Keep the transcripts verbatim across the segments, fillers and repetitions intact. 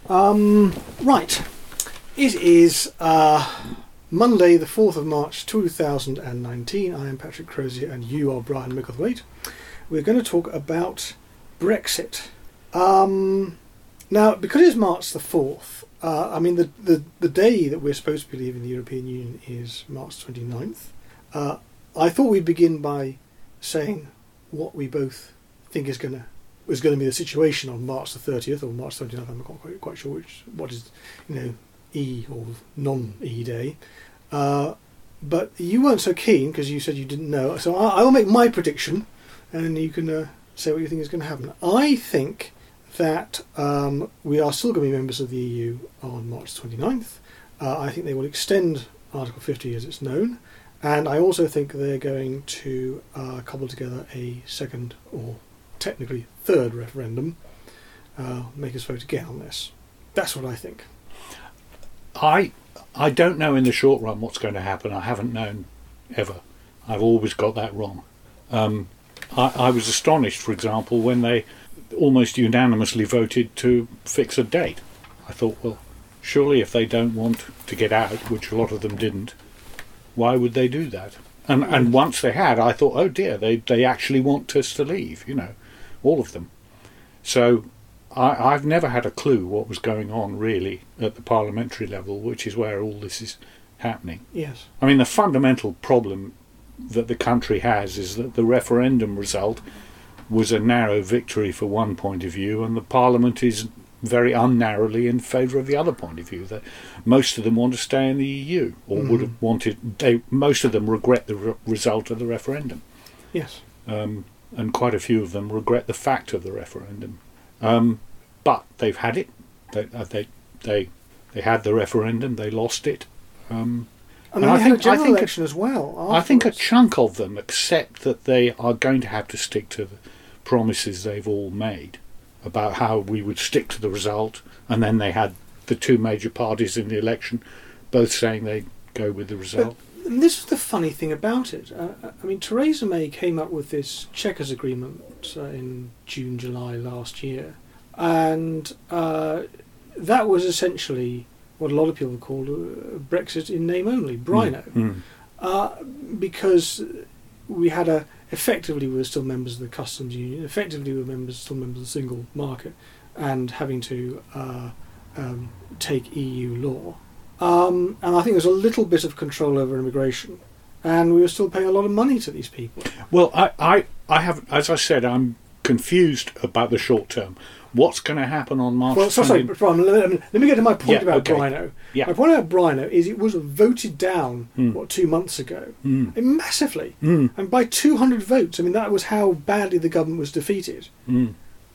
Um, right. It is uh, Monday, the fourth of March, two thousand nineteen. I am Patrick Crozier and you are Brian Micklethwaite. We're going to talk about Brexit. Um, now, because it's March the fourth, uh, I mean, the, the, the day that we're supposed to be leaving the European Union is March twenty-ninth. Uh, I thought we'd begin by saying what we both think is going to was going to be the situation on March the thirtieth or March twenty-ninth. I'm not quite, quite sure which what is, you know, E or non-E day. Uh, but you weren't so keen because you said you didn't know. So I, I'll make my prediction, and you can uh, say what you think is going to happen. I think that um, we are still going to be members of the E U on March twenty-ninth. Uh, I think they will extend Article fifty as it's known. And I also think they're going to uh, cobble together a second, or technically third referendum, uh, make us vote again on this. That's what I think. I I don't know in the short run what's going to happen. I haven't known ever. I've always got that wrong. Um, I, I was astonished, for example, when they almost unanimously voted to fix a date. I thought, well, surely if they don't want to get out, which a lot of them didn't, why would they do that? And and once they had, I thought, oh dear, they, they actually want us to leave, you know, all of them. So I, I've never had a clue what was going on, really, at the parliamentary level, which is where all this is happening. Yes. I mean, the fundamental problem that the country has is that the referendum result was a narrow victory for one point of view, and the Parliament is very unnarrowly in favour of the other point of view. That most of them want to stay in the E U, or mm. would have wanted. They most of them regret the re- result of the referendum. Yes, um, and quite a few of them regret the fact of the referendum. Um, but they've had it. They uh, they they they had the referendum. They lost it. Um, and, and I think a I think election a, as well. Afterwards. I think a chunk of them accept that they are going to have to stick to the promises they've all made about how we would stick to the result, and then they had the two major parties in the election both saying they'd go with the result. But, and this is the funny thing about it. Uh, I mean, Theresa May came up with this Chequers agreement uh, in June, July last year, and uh, that was essentially what a lot of people called uh, Brexit in name only, Brino, mm. Mm. Uh, because we had a effectively we were still members of the customs union, effectively we were members, still members of the single market, and having to uh, um, take E U law. Um, and I think there's a little bit of control over immigration, and we were still paying a lot of money to these people. Well, I, I, I have, as I said, I'm confused about the short term. What's going to happen on March? Well, so, sorry, Brian, let, let me get to my point yeah, about okay. Brino. Yeah. My point about Brino is it was voted down, mm. what, two months ago, mm. massively. Mm. And by two hundred votes. I mean, that was how badly the government was defeated. Mm.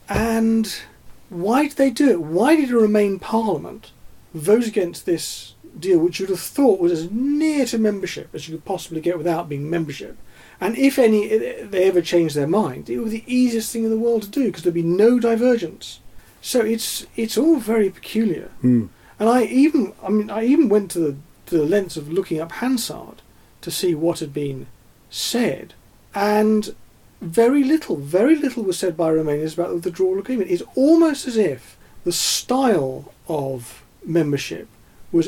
And why did they do it? Why did a Remain Parliament vote against this deal, which you'd have thought was as near to membership as you could possibly get without being membership? And if any they ever changed their mind, it would be the easiest thing in the world to do because there'd be no divergence. So it's it's all very peculiar. Mm. And I even I mean I even went to the to the lengths of looking up Hansard to see what had been said, and very little, very little was said by Remainers about the withdrawal agreement. It's almost as if the style of membership was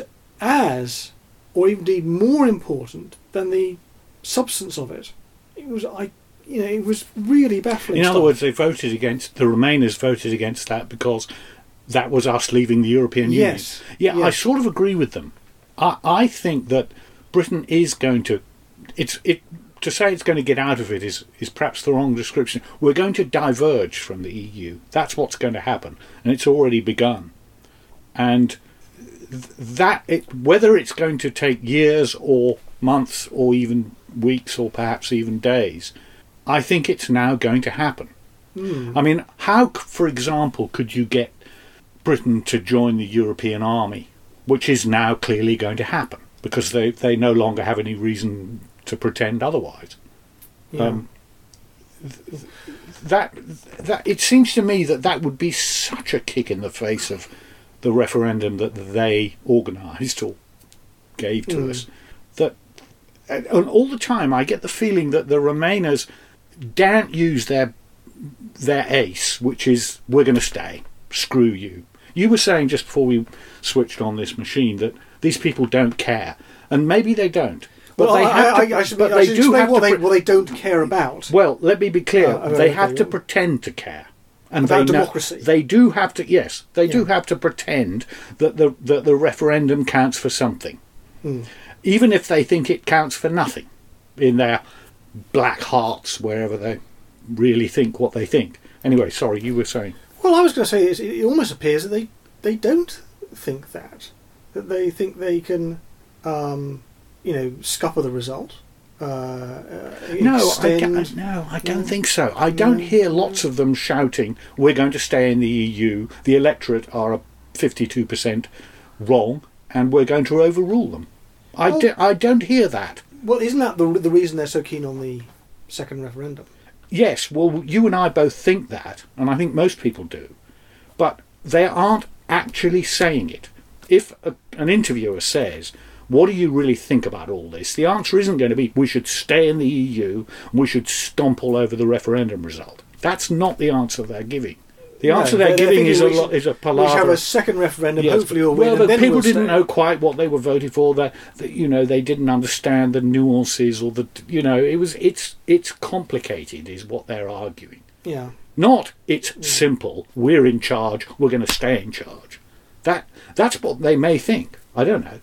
as, or indeed more important than the substance of it. It was, I, you know, it was really baffling. In stuff. other words, they voted against, the Remainers voted against that because that was us leaving the European Union. Yes. Yeah, yes. I sort of agree with them. I, I think that Britain is going to, it's it to say it's going to get out of it is, is perhaps the wrong description. We're going to diverge from the E U. That's what's going to happen, and it's already begun. And that it, whether it's going to take years or months or even weeks or perhaps even days, I think it's now going to happen. Mm. I mean, how, for example, could you get Britain to join the European Army, which is now clearly going to happen because they, they no longer have any reason to pretend otherwise? Yeah. Um, th- that that it seems to me that that would be such a kick in the face of the referendum that they organised or gave to mm. us, that and all the time I get the feeling that the Remainers don't use their their ace, which is we're going to stay, screw you. You were saying just before we switched on this machine that these people don't care, and maybe they don't. But well, they I, have I, to. I, I should, but I they should do explain have what to. they, Pre- what they don't care about. well, let me be clear. Uh, they okay, have to yeah. pretend to care. And About they know- democracy. They do have to. Yes, they do Yeah. have to pretend that the that the referendum counts for something, Mm. even if they think it counts for nothing, in their black hearts, wherever they really think what they think. Anyway, sorry, you were saying. Well, I was going to say is it almost appears that they, they don't think that. That they think they can, um, you know, scupper the result. Uh, uh, No, I extend, don't, no, I don't No. think so. I don't No. hear lots of them shouting, "We're going to stay in the E U." The electorate are a fifty-two percent wrong, and we're going to overrule them. I, Well- do, I don't hear that. Well, isn't that the the reason they're so keen on the second referendum? Yes, well, you and I both think that, and I think most people do, but they aren't actually saying it. If a, an interviewer says, "What do you really think about all this?" the answer isn't going to be, "We should stay in the E U, and we should stomp all over the referendum result." That's not the answer they're giving. The No, answer they're- they're they're giving thinking is a we lot should- is a We should have palaver. a second referendum, Yes. hopefully we'll well, win, the and then people we'll didn't stay. know quite what they were voting for. That, that you know, they didn't understand the nuances or the you know, it was it's it's complicated, is what they're arguing. Yeah. Not it's simple. We're in charge. We're going to stay in charge. That that's what they may think. I don't know.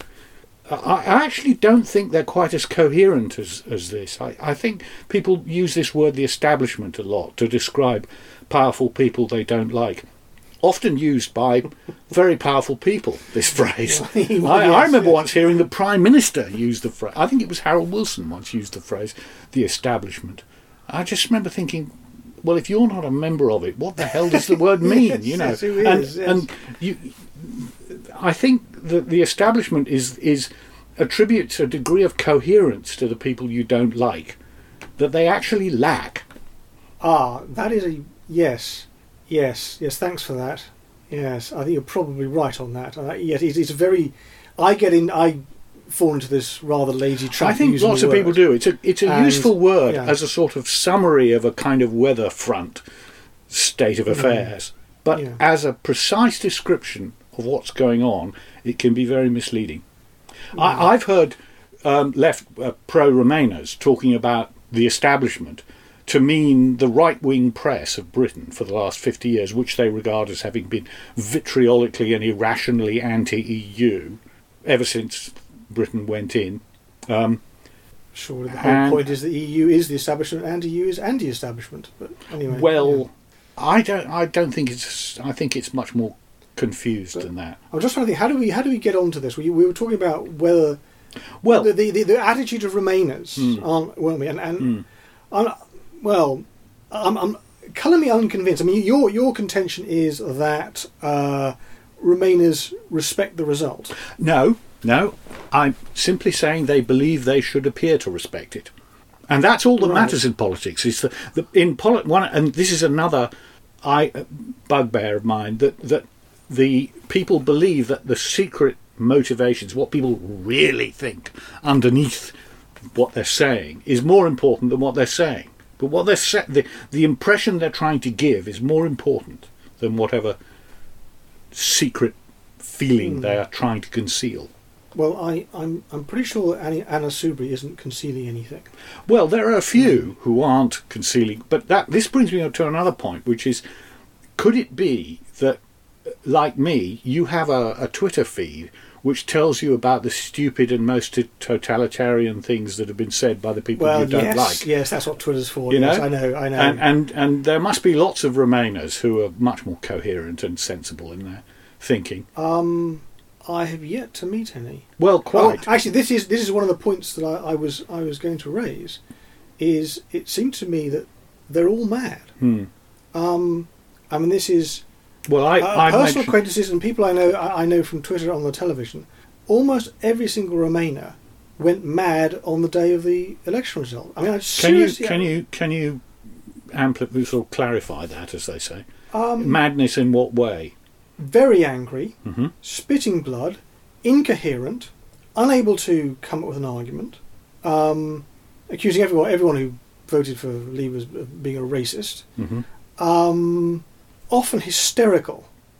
I, I actually don't think they're quite as coherent as as this. I, I think people use this word, the establishment, a lot to describe powerful people they don't like. Often used by very powerful people, this phrase. Well, I, yes, I remember yes. once hearing the Prime Minister use the phrase. I think it was Harold Wilson once used the phrase, the establishment. I just remember thinking, well, if you're not a member of it, what the hell does the word mean? Yes, you know, yes, who and, is, yes. and you, I think that the establishment is is attributes a degree of coherence to the people you don't like that they actually lack. Ah, that is a yes, yes, yes. Thanks for that. Yes, I think you're probably right on that. Uh, yes, it, it's a very. I get in. I fall into this rather lazy trap. I think using lots the of people word. do. It's a it's a And, useful word yeah. as a sort of summary of a kind of weather front state of affairs, but Yeah. as a precise description of what's going on, it can be very misleading. I, I've heard um, left uh, pro-Remainers talking about the establishment to mean the right-wing press of Britain for the last fifty years, which they regard as having been vitriolically and irrationally anti-E U ever since Britain went in. Um, Surely the whole and- point is the E U is the establishment and E U is anti-establishment. But anyway. well, yeah. I don't. I don't think it's. I think it's much more confused But- than that. I'm just trying to think. How do we how do we get onto this? We we were talking about whether Well, the the, the, the attitude of Remainers, Mm. aren't, weren't we? And, and Mm. I'm, well, I'm, I'm colour me unconvinced. I mean, your your contention is that uh, Remainers respect the result. no, no. I'm simply saying they believe they should appear to respect it, and that's all that Right. matters in politics. Is the, the in polit one, and this is another I bugbear of mine that that the people believe that the secret motivations, what people really think underneath what they're saying, is more important than what they're saying. But what they're sa- the the impression they're trying to give is more important than whatever secret feeling Hmm. they are trying to conceal. Well, I, I'm I'm pretty sure that Annie, Anna Soubry isn't concealing anything. Well, there are a few who aren't concealing, but that this brings me to another point, which is, could it be that, like me, you have a, a Twitter feed which tells you about the stupid and most totalitarian things that have been said by the people Well, you don't yes, like? yes, that's what Twitter's for. You yes, know? I know, I know. And, and and there must be lots of Remainers who are much more coherent and sensible in their thinking. um, I have yet to meet any. Well, Oh, quite. actually, this is this is one of the points that I, I was I was going to raise. Is it seemed to me that they're all mad. Hmm. Um, I mean, this is Well, I, uh, I personal mentioned, acquaintances and people I know I, I know from Twitter on the television. Almost every single Remainer went mad on the day of the election result. I mean, I can you seriously can you can you ampli- sort of clarify that, as they say? um, Madness in what way? very angry, Hmm. spitting blood, incoherent, unable to come up with an argument, um, accusing everyone everyone who voted for Labour of being a racist, Hmm. um, often hysterical,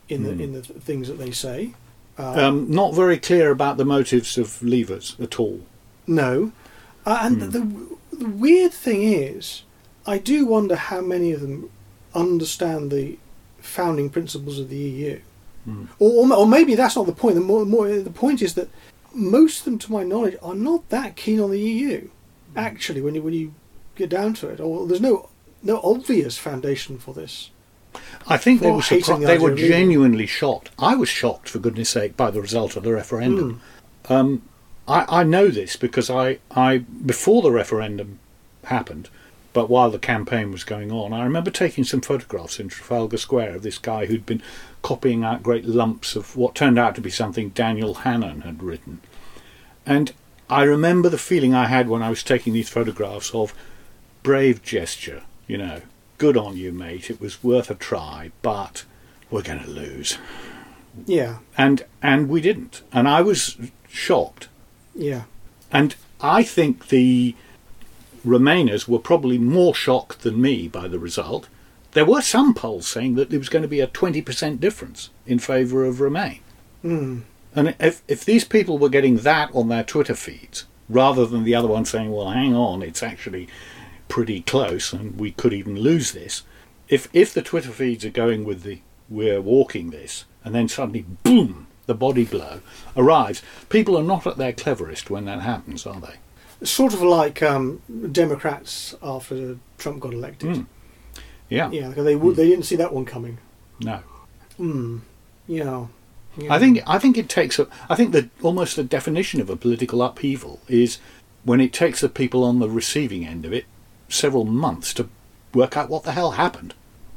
in Mm. the in the th- things that they say. Uh, Um, not very clear about the motives of leavers at all. no, uh, and Mm. the the weird thing is, I do wonder how many of them understand the founding principles of the E U. Mm. Or, or, or maybe that's not the point. The, more, more, the point is that most of them, to my knowledge, are not that keen on the E U. Actually, when you when you get down to it, or there's no no obvious foundation for this. I think they For were hating surprised. the They idea were of leaving. genuinely shocked. I was shocked, for goodness sake, by the result of the referendum. Um, I, I know this because I, I before the referendum happened, but while the campaign was going on, I remember taking some photographs in Trafalgar Square of this guy who'd been copying out great lumps of what turned out to be something Daniel Hannan had written. And I remember the feeling I had when I was taking these photographs of brave gesture, you know, good on you, mate, it was worth a try, but we're going to lose. Yeah, And and we didn't. And I was shocked. yeah, And I think the Remainers were probably more shocked than me by the result. There were some polls saying that there was going to be a twenty percent difference in favour of Remain. mm. And if if these people were getting that on their Twitter feeds, rather than the other one saying, well, hang on, it's actually pretty close and we could even lose this, if if the Twitter feeds are going with the we're walking this, and then suddenly, boom, the body blow arrives, people are not at their cleverest when that happens, are they? Sort of like um, Democrats after Trump got elected. Mm. Yeah. Yeah, because they would, Mm. they didn't see that one coming. No. Mm. Yeah. yeah. I think I think it takes a, I think that almost the definition of a political upheaval is when it takes the people on the receiving end of it several months to work out what the hell happened.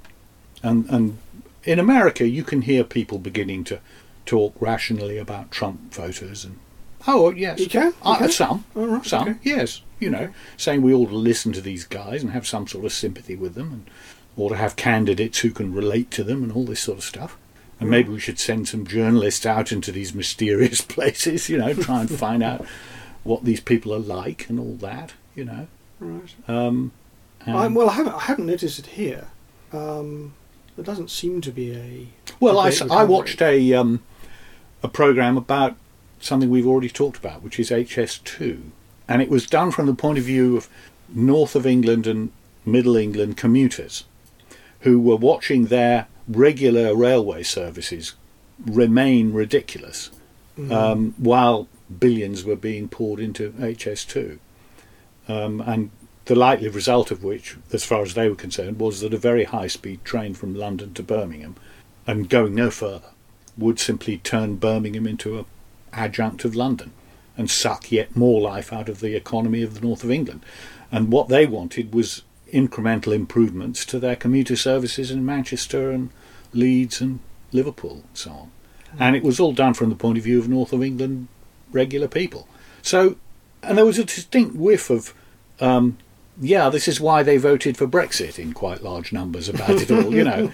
And and in America you can hear people beginning to talk rationally about Trump voters and oh yes, You can? You uh, can? some Oh, right, some okay. yes, you know, saying we ought to listen to these guys and have some sort of sympathy with them, and or to have candidates who can relate to them and all this sort of stuff. And maybe we should send some journalists out into these mysterious places, you know, try and find out what these people are like and all that, you know. Right. Um, I, and- well, I haven't, I haven't noticed it here. Um, there doesn't seem to be a. well, I, debate s- with I Hungary. watched a um, a program about something we've already talked about, which is H S two, and it was done from the point of view of North of England and Middle England commuters who were watching their regular railway services remain ridiculous Mm. um, while billions were being poured into H S two. Um, and the likely result of which, as far as they were concerned, was that a very high-speed train from London to Birmingham, and going no further, would simply turn Birmingham into an adjunct of London and suck yet more life out of the economy of the north of England. And what they wanted was incremental improvements to their commuter services in Manchester and Leeds and Liverpool and so on. And it was all done from the point of view of north of England regular people. So, and there was a distinct whiff of, um, yeah, this is why they voted for Brexit in quite large numbers about it all, you know.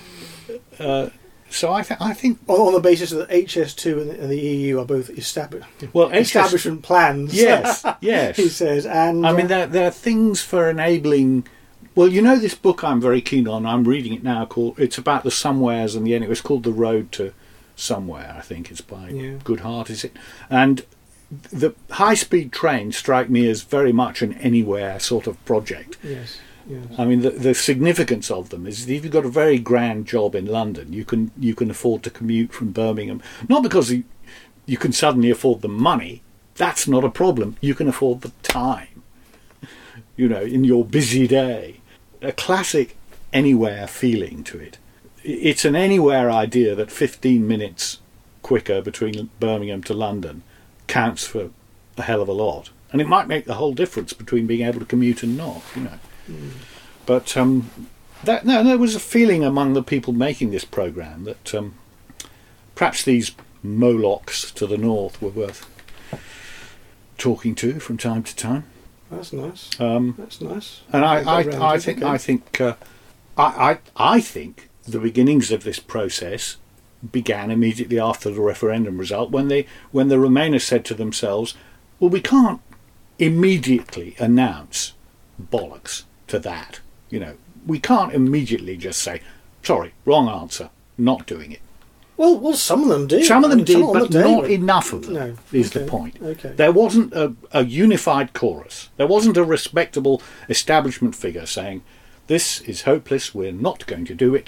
Uh, so I, th- I think, On, on the basis that H S two and the, and the E U are both established well, H S establishment plans. yes, yes. he says, and I mean, uh, there, there are things for enabling. Well, you know, this book I'm very keen on. I'm reading it now. Called it's about the somewheres and the end. It was called The Road to Somewhere. I think it's by Yeah. Goodhart, is it? And the high-speed trains strike me as very much an anywhere sort of project. yes, yes. I mean, the, the significance of them is that if you've got a very grand job in London, you can you can afford to commute from Birmingham. Not because you, you can suddenly afford the money. That's not a problem. You can afford the time. You know, in your busy day. A classic anywhere feeling to it. It's an anywhere idea that fifteen minutes quicker between Birmingham to London counts for a hell of a lot. And it might make the whole difference between being able to commute and not, you know. Mm. But um, that, no, there was a feeling among the people making this programme that um, perhaps these Molochs to the north were worth talking to from time to time. That's nice. Um, That's nice. and I, Got I, round I it, think, okay. I think, uh, I, I, I think the beginnings of this process began immediately after the referendum result, when they, when the Remainers said to themselves, "Well, we can't immediately announce bollocks to that. You know, we can't immediately just say, sorry, wrong answer, not doing it." Well, well, some of them did. Some of them I mean, did, some on but the day not were- enough of them, No. is Okay. the point. Okay. There wasn't a, a unified chorus. There wasn't a respectable establishment figure saying, this is hopeless, we're not going to do it,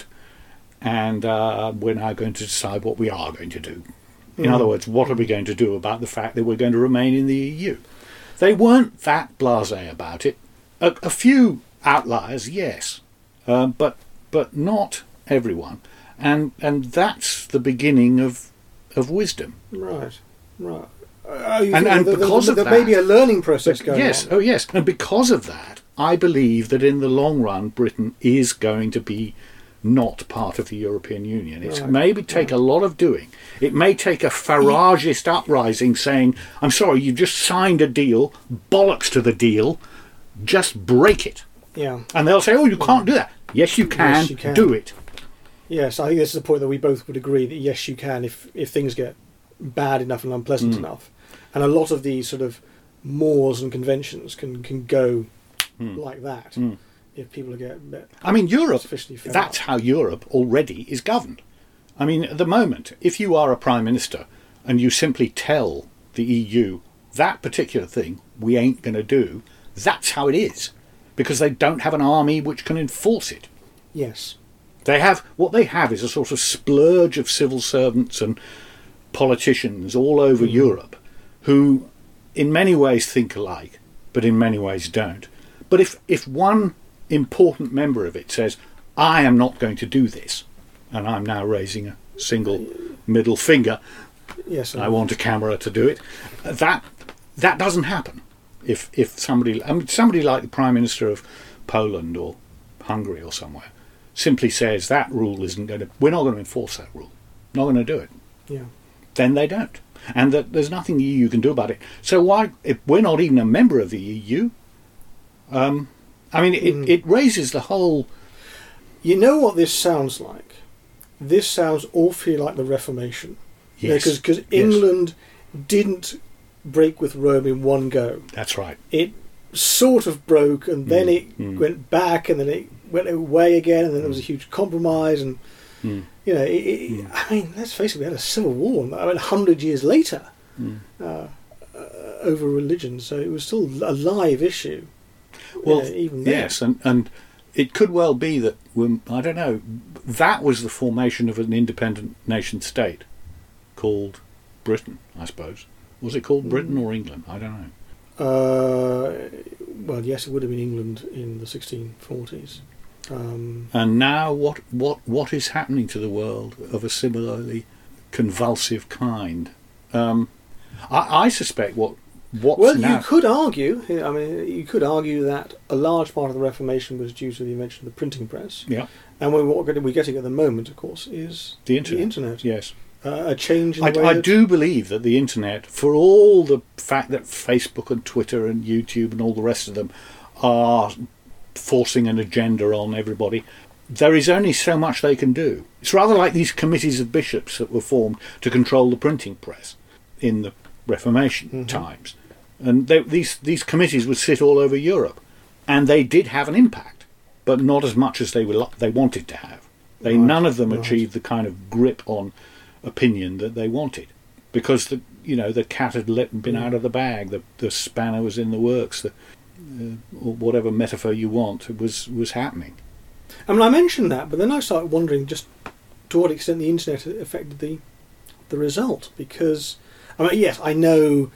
and uh, we're now going to decide what we are going to do. In Mm. other words, what are we going to do about the fact that we're going to remain in the E U? They weren't that blasé about it. A, a few outliers, yes, um, but but not everyone. And and that's the beginning of of wisdom. Right. Right. Oh, you And- think and there- because there, of there may that- be a learning process But going yes, on. oh yes, and because of that, I believe that in the long run, Britain is going to be not part of the European Union. It Right, may be take a lot of doing. It may take a Farageist uprising saying, "I'm sorry, you just signed a deal, bollocks to the deal, just break it." Yeah. And they'll say, "Oh, you can't do that." Yes, you can. Yes, you can. Do it. Yes, I think this is a point that we both would agree that yes, you can if if things get bad enough and unpleasant Mm. enough, and a lot of these sort of mores and conventions can can go Mm. like that Mm. if people get a bit I mean, Europe. sufficiently fed That's up. how Europe already is governed. I mean, at the moment, if you are a prime minister and you simply tell the E U that particular thing we ain't going to do, that's how it is, because they don't have an army which can enforce it. Yes. They have what they have is a sort of splurge of civil servants and politicians all over Europe who, in many ways, think alike, but in many ways don't. But if if one important member of it says, "I am not going to do this," and I'm now raising a single middle finger, Yes. I want a camera to do it. That that doesn't happen. If if somebody, I mean, somebody like the Prime Minister of Poland or Hungary or somewhere simply says that rule isn't going to, we're not going to enforce that rule, not going to do it, Yeah. then they don't, and that there's nothing the E U can do about it. So why, if we're not even a member of the E U, um, I mean, it, Mm. it raises the whole. You know what this sounds like? This sounds awfully like the Reformation. Yes, Because yes. England didn't break with Rome in one go. That's right. It sort of broke, and then Mm, it mm. went back, and then it went away again, and then there was a huge compromise, and Mm. you know, it, it, Mm. I mean, let's face it, we had a civil war. I mean, a hundred years later, Mm. uh, uh, over religion, so it was still a live issue. Well, uh, even then. yes, and and it could well be that when, I don't know, that was the formation of an independent nation state called Britain, I suppose. Was it called Britain or England? I don't know. Uh, well, yes, it would have been England in the sixteen forties. Um, And now, what what what is happening to the world of a similarly convulsive kind? Um, I, I suspect what what's well, now. you could argue. I mean, you could argue that a large part of the Reformation was due to the invention of the printing press, Yeah, and what we're getting at the moment, of course, is the internet. the internet. Yes. Uh, a change in I, the way I that- do believe that the internet, for all the fact that Facebook and Twitter and YouTube and all the rest of them are forcing an agenda on everybody, there is only so much they can do. It's rather like these committees of bishops that were formed to control the printing press in the Reformation Mhm. times. And they, these, these committees would sit all over Europe. And they did have an impact, but not as much as they, were, lo- they wanted to have. They, Right, none of them right. achieved the kind of grip on opinion that they wanted, because the you know the cat had let, been Mm. out of the bag, the the spanner was in the works, the uh, or whatever metaphor you want, it was was happening. I mean, I mentioned that, but then I started wondering just to what extent the internet affected the the result. Because, I mean, yes, I know,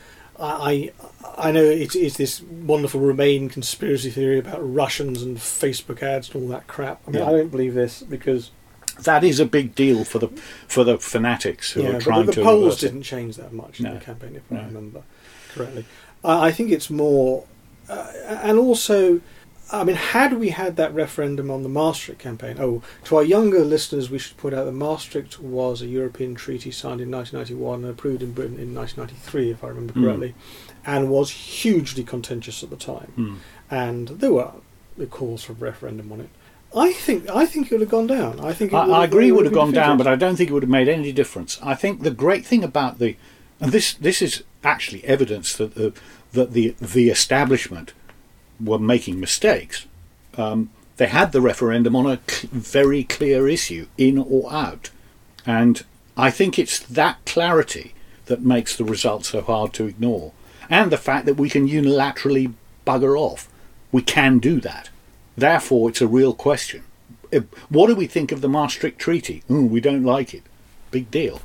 I I I know it's, it's this wonderful Remain conspiracy theory about Russians and Facebook ads and all that crap. I mean, Yeah. I don't believe this because That is a big deal for the for the fanatics who yeah, are but trying the, the to polls reverse it. didn't change that much in No. the campaign, if No. I remember correctly. I, I think it's more, uh, and also, I mean, had we had that referendum on the Maastricht campaign, oh, to our younger listeners, we should point out that Maastricht was a European treaty signed in nineteen ninety-one and approved in Britain in nineteen ninety-three, if I remember Mm. correctly, and was hugely contentious at the time. Hmm. And there were the calls for a referendum on it. I think I think it would have gone down. I think it would I, I have, agree it would have been gone down, defeated. but I don't think it would have made any difference. I think the great thing about the, and this this is actually evidence that the that the the establishment were making mistakes. Um, they had the referendum on a cl- very clear issue, in or out, and I think it's that clarity that makes the result so hard to ignore. And the fact that we can unilaterally bugger off. We can do that. Therefore, it's a real question. What do we think of the Maastricht Treaty? Ooh, we don't like it. Big deal.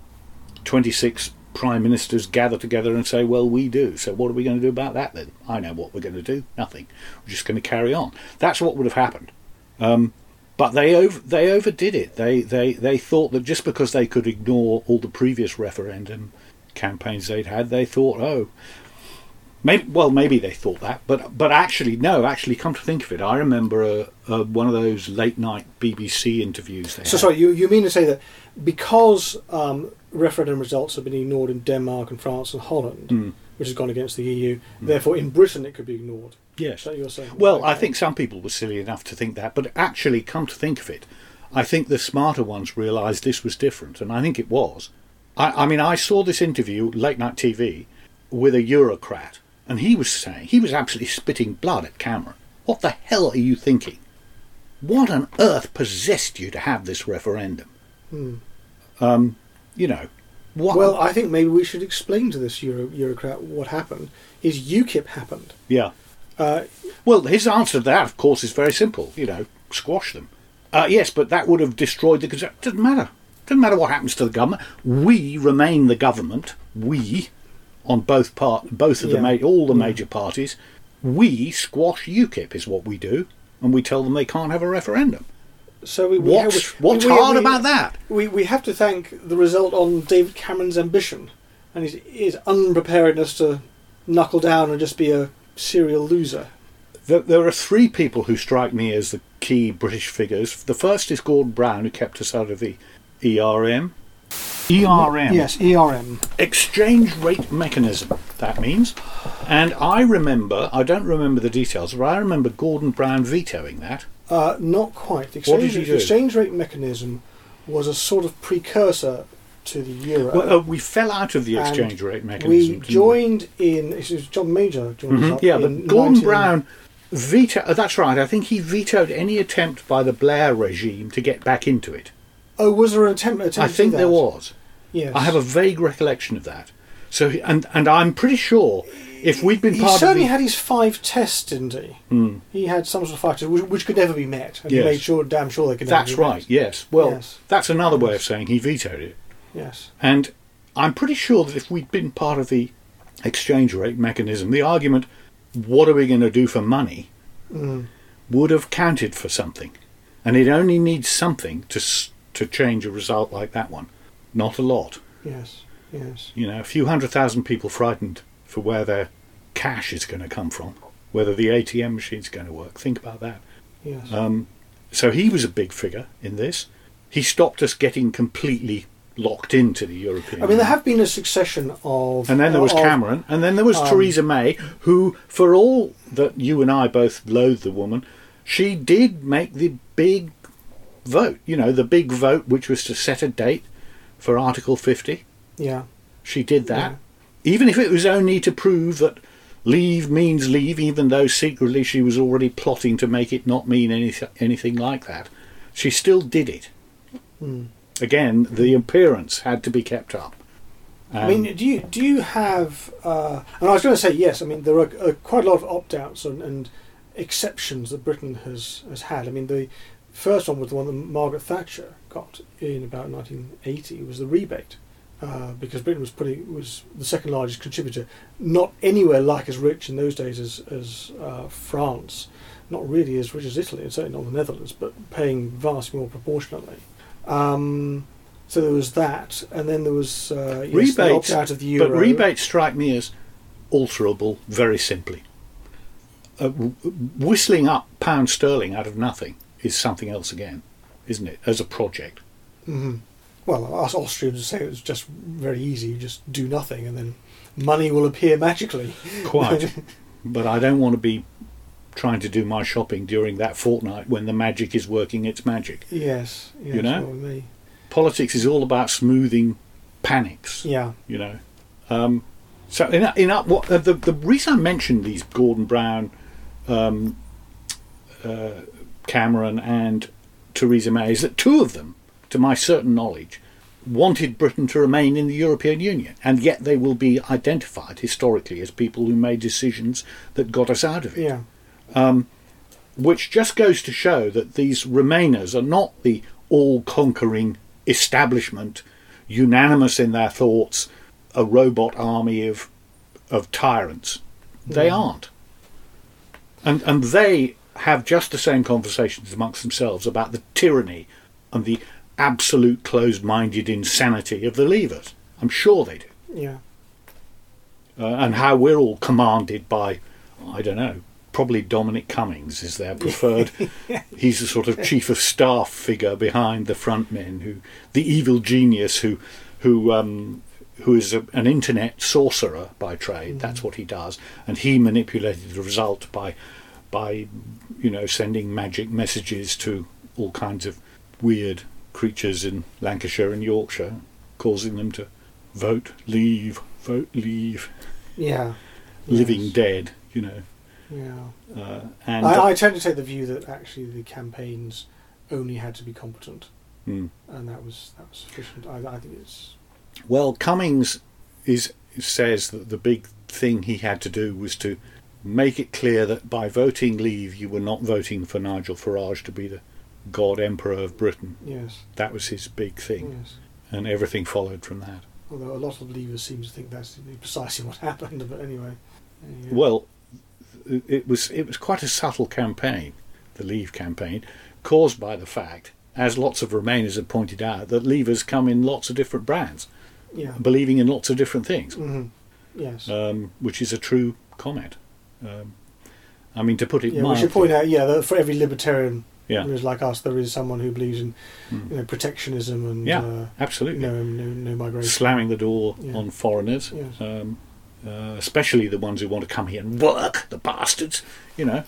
twenty-six prime ministers gather together and say, well, we do. So what are we going to do about that then? I know what we're going to do. Nothing. We're just going to carry on. That's what would have happened. Um, but they over, they overdid it. They, they, they thought that just because they could ignore all the previous referendum campaigns they'd had, they thought, oh, maybe, well, maybe they thought that. But but actually, no, actually, come to think of it, I remember a, a, one of those late-night B B C interviews they So, had. sorry, you, you mean to say that because um, referendum results have been ignored in Denmark and France and Holland, Mm. which has gone against the E U, therefore in Britain it could be ignored? Yes. Is that what you're saying? Well, Okay. I think some people were silly enough to think that, but actually, come to think of it, I think the smarter ones realised this was different, and I think it was. I, I mean, I saw this interview, late night T V, with a Eurocrat, and he was saying, he was absolutely spitting blood at Cameron. What the hell are you thinking? What on earth possessed you to have this referendum? Hmm. Um, you know, what? Well, I think maybe we should explain to this Euro, Eurocrat what happened. Is UKIP happened. yeah. Uh, Well, his answer to that, of course, is very simple. You know, squash them. Uh, yes, but that would have destroyed the... It doesn't matter. Doesn't matter what happens to the government. We remain the government. We, on both part, both of the Yeah. ma- all the Yeah. major parties, we squash UKIP is what we do, and we tell them they can't have a referendum. so we, we What's, have, what's we, hard we, about that? We, we have to thank the result on David Cameron's ambition and his, his unpreparedness to knuckle down and just be a serial loser. There, there are three people who strike me as the key British figures. The first is Gordon Brown, who kept us out of the E R M. E R M. Yes, E R M. Exchange rate mechanism, that means. And I remember, I don't remember the details, but I remember Gordon Brown vetoing that. Uh, not quite. The What did exchange, he the do? exchange rate mechanism was a sort of precursor to the euro. Well, uh, we fell out of the And exchange rate mechanism. we didn't joined in. It was John Major joined us Mhm. up Yeah, in but Gordon nineteen Brown vetoed, uh, that's right, I think he vetoed any attempt by the Blair regime to get back into it. Oh, was there an attempt? attempt I to think do there that? was. Yes. I have a vague recollection of that. So, he- and and I'm pretty sure if we'd been He part of certainly the... had his five tests, didn't he? Hmm. He had some sort of five tests, which, which could never be met. And Yes. he made sure, damn sure they could never That's be right, met. yes. Well, Yes. that's another way of saying he vetoed it. Yes. And I'm pretty sure that if we'd been part of the exchange rate mechanism, the argument, what are we going to do for money, Mm. would have counted for something. And it only needs something to s- to change a result like that one. Not a lot. Yes. Yes. You know, a few hundred thousand people frightened for where their cash is going to come from, whether the A T M machine's going to work. Think about that. Yes. Um, so he was a big figure in this. He stopped us getting completely locked into the European I mean, there Union. have been a succession of. And then there was of- Cameron, and then there was um, Theresa May, who, for all that you and I both loathe the woman, she did make the big vote. You know, the big vote which was to set a date for Article fifty. Yeah. She did that. Yeah. Even if it was only to prove that leave means leave, even though secretly she was already plotting to make it not mean any, anything like that. She still did it. Hmm. Again, the appearance had to be kept up. I Um, mean, do you do you have? Uh, and I was going to say yes. I mean, there are uh, quite a lot of opt-outs and, and exceptions that Britain has has had. I mean, the first one was the one that Margaret Thatcher got in about nineteen eighty. Was the rebate uh, because Britain was putting was the second largest contributor, not anywhere like as rich in those days as as uh, France, not really as rich as Italy, and certainly not the Netherlands, but paying vastly more proportionately. Um, so there was that, and then there was uh, yes, the rebates, opt-out of the euro. but rebates strike me as alterable very simply. Uh, w- whistling up pound sterling out of nothing is something else again, isn't it, as a project? hmm Well, us Austrians say it was just very easy. You just do nothing, and then money will appear magically. Quite. But I don't want to be trying to do my shopping during that fortnight when the magic is working its magic. Yes, yes, You know? well, me. Politics is all about smoothing panics. Yeah. You know. Um, so in in what uh, the the reason I mentioned these Gordon Brown, um, uh, Cameron, and Theresa May is that two of them, to my certain knowledge, wanted Britain to remain in the European Union, and yet they will be identified historically as people who made decisions that got us out of it. Yeah. Um, which just goes to show that these Remainers are not the all-conquering establishment, unanimous in their thoughts, a robot army of of tyrants. They Mm. aren't. And and they have just the same conversations amongst themselves about the tyranny and the absolute closed-minded insanity of the Leavers. I'm sure they do. Yeah. Uh, and how we're all commanded by, I don't know, probably Dominic Cummings is their preferred. He's the sort of chief of staff figure behind the front men, who, the evil genius who, who, um, who is a, an internet sorcerer by trade. Mm. That's what he does, and he manipulated the result by, by, you know, sending magic messages to all kinds of weird creatures in Lancashire and Yorkshire, causing them to vote, leave, vote, leave, Yeah. living Yes. dead, you know. Yeah. Uh, and I, I tend to take the view that actually the campaigns only had to be competent, mm. and that was that was sufficient. I, I think it's Well, Cummings is says that the big thing he had to do was to make it clear that by voting leave you were not voting for Nigel Farage to be the God Emperor of Britain. yes, That was his big thing, yes. and everything followed from that. Although a lot of leavers seem to think that's precisely what happened. But anyway, yeah. Well, it was it was quite a subtle campaign, the Leave campaign, caused by the fact, as lots of Remainers have pointed out, that Leavers come in lots of different brands, yeah, believing in lots of different things, hmm yes. um, which is a true comment. Um, I mean, to put it Yeah, we mildly, should point out, yeah, that for every libertarian yeah, who is like us, there is someone who believes in, Mm. you know, protectionism and Yeah, uh, absolutely, no, no, no migration. slamming the door Yeah. on foreigners, Yes. um, uh, especially the ones who want to come here and work, the bastards, you know.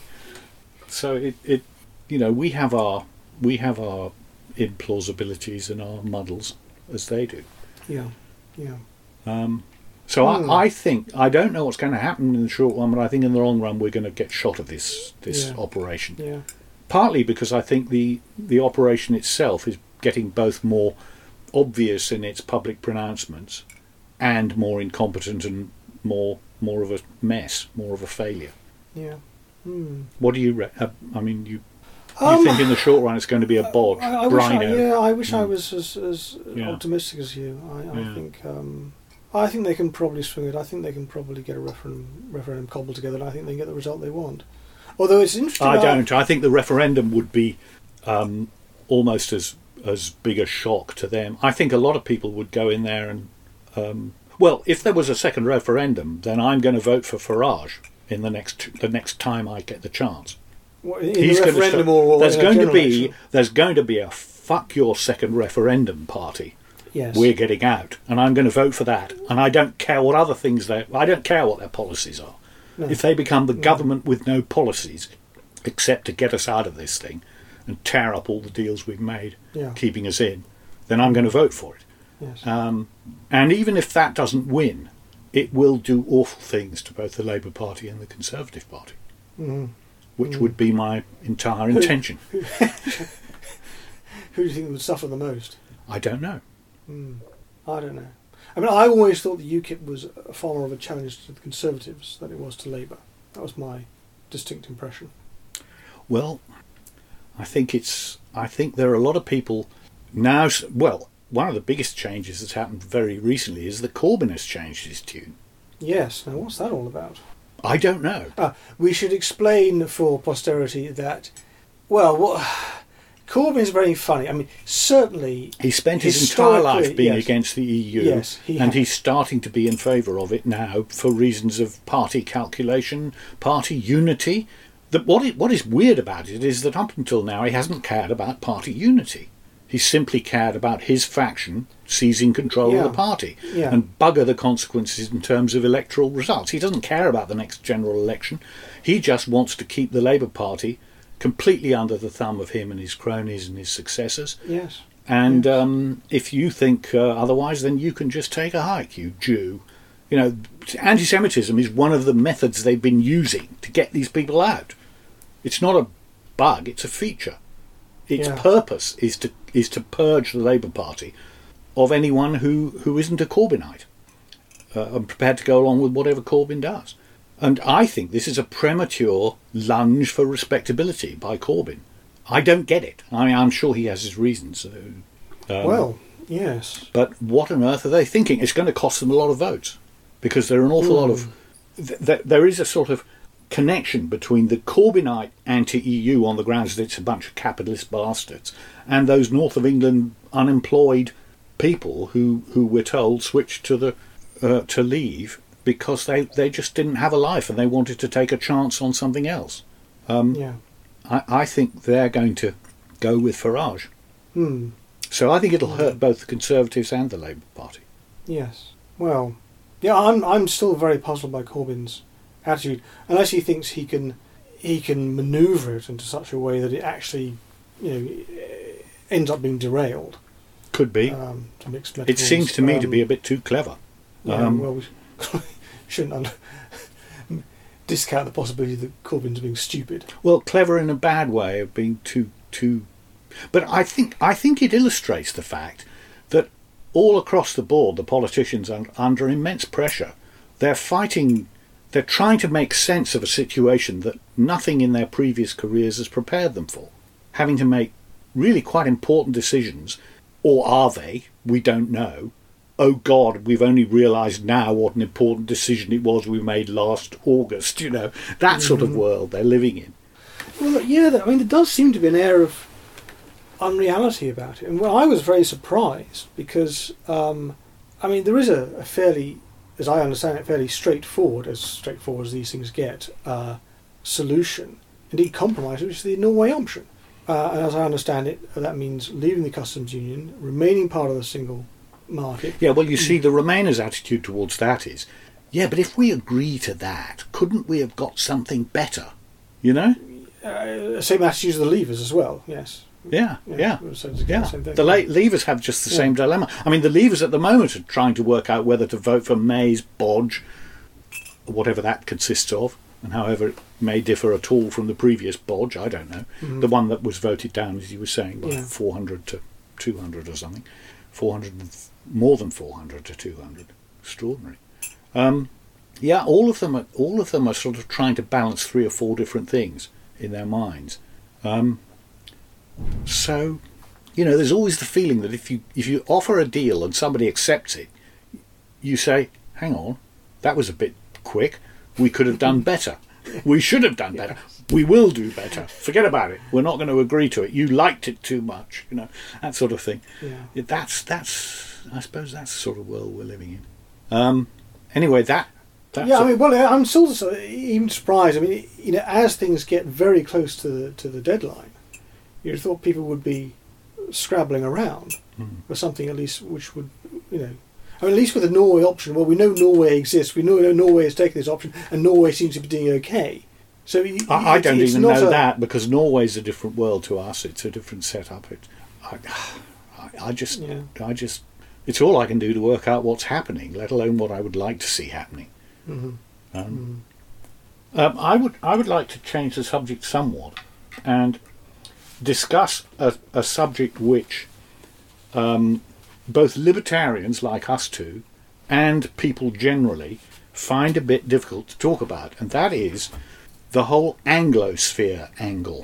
So it, it, you know, we have our we have our implausibilities and our muddles as they do. Yeah, yeah, Um, so Hmm. I, I think I don't know what's going to happen in the short run, but I think in the long run we're going to get shot of this this Yeah. operation. yeah, Partly because I think the the operation itself is getting both more obvious in its public pronouncements and more incompetent and more more of a mess, more of a failure. yeah. Hmm. What do you? Re- uh, I mean, you you Um, think in the short run it's going to be a bodge, I, I wish I, brino? yeah, I wish I Mm. was as, as Yeah. optimistic as you. I, I Yeah. think um, I think they can probably swing it. I think they can probably get a referendum, referendum cobbled together, and I think they can get the result they want. Although it's interesting. I don't. I think the referendum would be um, almost as as big a shock to them. I think a lot of people would go in there and, um, well, if there was a second referendum, then I'm going to vote for Farage in the next the next time I get the chance. What, in He's the going to referendum start- or, or there's in a going to general be election. there's going to be a fuck your second referendum party. Yes. We're getting out, and I'm going to vote for that. And I don't care what other things they. I don't care what their policies are. No. If they become the No. government with no policies, except to get us out of this thing and tear up all the deals we've made, Yeah. keeping us in, then I'm going to vote for it. Yes. Um, and even if that doesn't win, it will do awful things to both the Labour Party and the Conservative Party, Mhm. which Mm. would be my entire intention. Who do you think would suffer the most? I don't know. Hmm. I don't know. I mean, I always thought the UKIP was a far more of a challenge to the Conservatives than it was to Labour. That was my distinct impression. Well, I think it's. I think there are a lot of people now. s- Well, one of the biggest changes that's happened very recently is that Corbyn has changed his tune. Yes. Now, what's that all about? I don't know. Ah, we should explain for posterity that, well, what, Corbyn's very funny. I mean, certainly, He spent his entire life historically, being yes. against the E U, Yes, he and has. he's starting to be in favour of it now for reasons of party calculation, party unity. That what it, what is weird about it is that up until now he hasn't cared about party unity. He's simply cared about his faction seizing control Yeah. of the party Yeah. and bugger the consequences in terms of electoral results. He doesn't care about the next general election. He just wants to keep the Labour Party completely under the thumb of him and his cronies and his successors. yes. And um, if you think uh, otherwise, then you can just take a hike, you Jew. You know, anti-Semitism is one of the methods they've been using to get these people out. It's not a bug; it's a feature. Its Yeah. purpose is to is to purge the Labour Party of anyone who, who isn't a Corbynite uh, and prepared to go along with whatever Corbyn does. And I think this is a premature lunge for respectability by Corbyn. I don't get it. I mean, I'm sure he has his reasons. So, um, well, yes. But what on earth are they thinking? It's going to cost them a lot of votes because there are an awful mm. lot of... Th- th- there is a sort of connection between the Corbynite anti-E U on the grounds that it's a bunch of capitalist bastards and those north of England unemployed people who, who we're told switched to the uh, to leave because they, they just didn't have a life and they wanted to take a chance on something else. Um, yeah. I, I think they're going to go with Farage. Hmm. So I think it'll hurt both the Conservatives and the Labour Party. Yes. Well, yeah, I'm I'm still very puzzled by Corbyn's attitude, unless he thinks he can he can manoeuvre it into such a way that it actually, you know, ends up being derailed. Could be. Um, to mix it seems to me um, to be a bit too clever. Yeah, um, well, we shouldn't under- discount the possibility that Corbyn's being stupid. Well, clever in a bad way of being too too. But I think I think it illustrates the fact that all across the board, the politicians are under immense pressure. They're fighting. They're trying to make sense of a situation that nothing in their previous careers has prepared them for. Having to make really quite important decisions, or are they? We don't know. Oh God, we've only realised now what an important decision it was we made last August, you know. That mm-hmm. sort of world they're living in. Well, yeah, I mean, there does seem to be an air of unreality about it. And well, I was very surprised because, um, I mean, there is a, a fairly, as I understand it, fairly straightforward, as straightforward as these things get, uh, solution, indeed compromise, which is the Norway option. Uh, and as I understand it, that means leaving the customs union, remaining part of the single market. Yeah, well, you see, the Remainers' attitude towards that is, yeah, but if we agree to that, couldn't we have got something better? You know? Uh, same attitude as the Leavers as well, yes. Yeah, yeah. yeah. So yeah. The, the la- Leavers have just the yeah. same dilemma. I mean, the Leavers at the moment are trying to work out whether to vote for May's bodge, whatever that consists of, and however it may differ at all from the previous bodge, I don't know. Mm-hmm. The one that was voted down, as you were saying, by yeah. four hundred to two hundred or something. four hundred, more than four hundred to two hundred. Extraordinary. Um, yeah, all of them are, all of them are sort of trying to balance three or four different things in their minds. Um, so, you know, there's always the feeling that if you if you offer a deal and somebody accepts it, you say, hang on, that was a bit quick. We could have done better. We should have done better. We will do better. Forget about it. We're not going to agree to it. You liked it too much, you know, that sort of thing. Yeah. That's, that's, I suppose that's the sort of world we're living in. Um, anyway, that... That's yeah, a, I mean, well, I'm still so even surprised. I mean, you know, as things get very close to the, to the deadline, you'd have thought people would be scrabbling around mm. for something at least which would, you know... I mean, at least with the Norway option, well, we know Norway exists, we know Norway has taken this option, and Norway seems to be doing okay. So you, I, I don't even know a, that, because Norway's a different world to us. It's a different setup. It, I, I, I just, yeah. I just, it's all I can do to work out what's happening, let alone what I would like to see happening. Mm-hmm. Um, mm-hmm. um, I would, I would like to change the subject somewhat and discuss a, a subject which. Um, both libertarians like us two and people generally find a bit difficult to talk about, and that is the whole Anglosphere angle.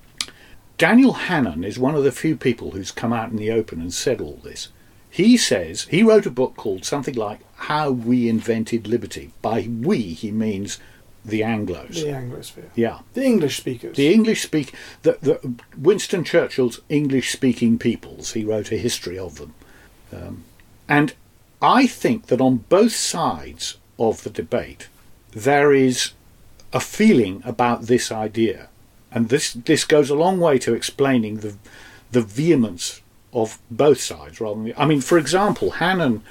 Daniel Hannan is one of the few people who's come out in the open and said all this. He says, he wrote a book called something like How We Invented Liberty. By we, he means the Anglos. The Anglosphere. Yeah. The English speakers. The English speak... The, the, Winston Churchill's English-speaking peoples. He wrote a history of them. Um, and I think that on both sides of the debate there is a feeling about this idea, and this this goes a long way to explaining the the vehemence of both sides. Rather than, I mean, for example, Hannan.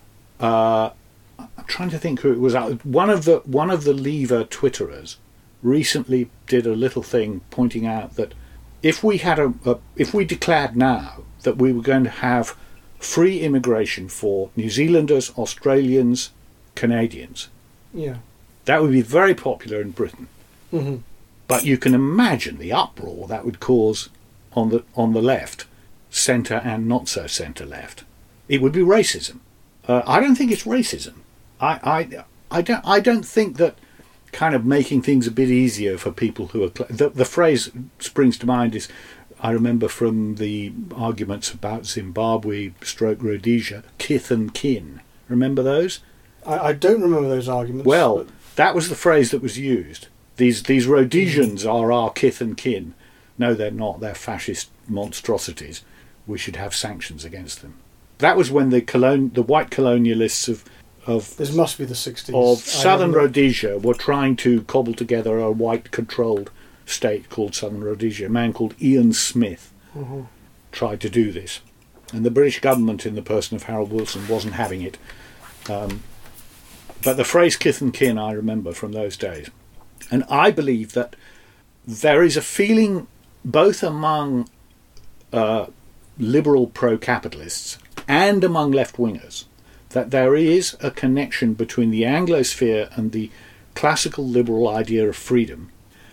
Uh, I'm trying to think who it was. One of the one of the Leaver Twitterers recently did a little thing pointing out that if we had a, a if we declared now that we were going to have free immigration for New Zealanders, Australians, Canadians. Yeah. That would be very popular in Britain. Mm-hmm. But you can imagine the uproar that would cause on the on the left, centre and not so centre left. it would be racism. Uh, I don't think it's racism. I, I, I don't. I don't think that kind of making things a bit easier for people who are. Cl- the, the phrase springs to mind is, I remember from the arguments about Zimbabwe, stroke Rhodesia, kith and kin. Remember those? I, I don't remember those arguments. Well, but... that was the phrase that was used. These these Rhodesians mm. are our kith and kin. No, they're not. They're fascist monstrosities. We should have sanctions against them. That was when the colon- the white colonialists of of this must be the sixties of southern Rhodesia were trying to cobble together a white-controlled state called Southern Rhodesia. A man called Ian Smith mm-hmm. tried to do this, and the British government, in the person of Harold Wilson, wasn't having it. Um, but the phrase "kith and kin" I remember from those days, and I believe that there is a feeling both among uh, liberal pro-capitalists and among left-wingers that there is a connection between the Anglosphere and the classical liberal idea of freedom,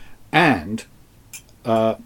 and uh,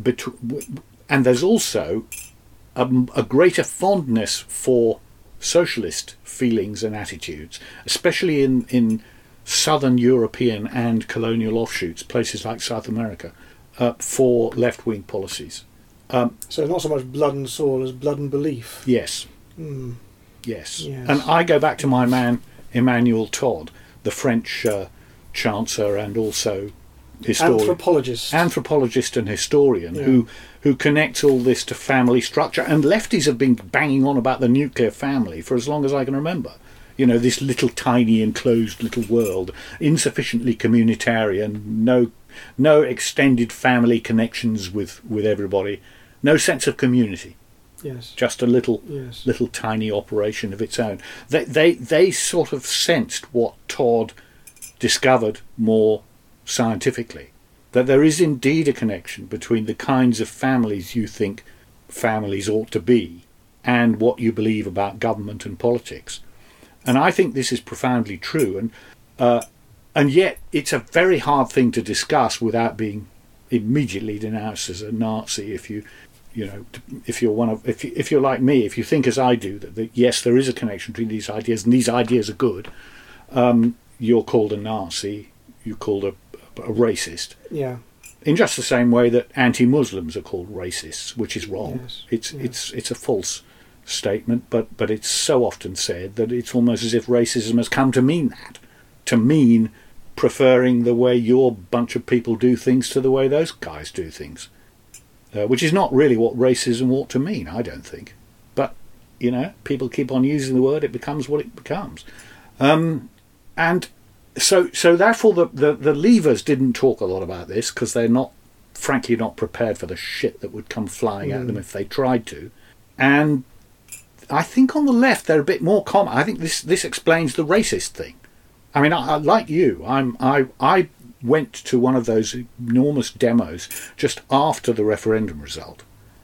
betw- and there's also a, a greater fondness for socialist feelings and attitudes, especially in, in southern European and colonial offshoots, places like South America, uh, for left-wing policies. Um, so not so much blood and soil as blood and belief. Yes. Mm. Yes. yes. And I go back to my man Emmanuel Todd, the French uh, Chancellor and also historian, anthropologist, anthropologist and historian, yeah. who who connects all this to family structure. And lefties have been banging on about the nuclear family for as long as I can remember. You know, this little tiny enclosed little world, insufficiently communitarian, no no extended family connections with, with everybody, no sense of community. Yes. Just a little yes. little tiny operation of its own. They, they they sort of sensed what Todd discovered more scientifically, that there is indeed a connection between the kinds of families you think families ought to be and what you believe about government and politics. And I think this is profoundly true, and uh, and yet it's a very hard thing to discuss without being immediately denounced as a Nazi. If you, you know, if you're one of, if you, if you're like me, if you think as I do that, that yes, there is a connection between these ideas and these ideas are good, um, you're called a Nazi, you're called a, a racist. Yeah. In just the same way that anti-Muslims are called racists, which is wrong. Yes. It's yes. it's it's a false statement, but but it's so often said that it's almost as if racism has come to mean that, to mean preferring the way your bunch of people do things to the way those guys do things, uh, which is not really what racism ought to mean, I don't think. But you know, people keep on using the word; it becomes what it becomes, um, and so so therefore the, the the Leavers didn't talk a lot about this because they're not, frankly, not prepared for the shit that would come flying mm. at them if they tried to, and I think on the left they're a bit more common. I think this this explains the racist thing. I mean, I, I, like you, I'm I I went to one of those enormous demos just after the referendum result,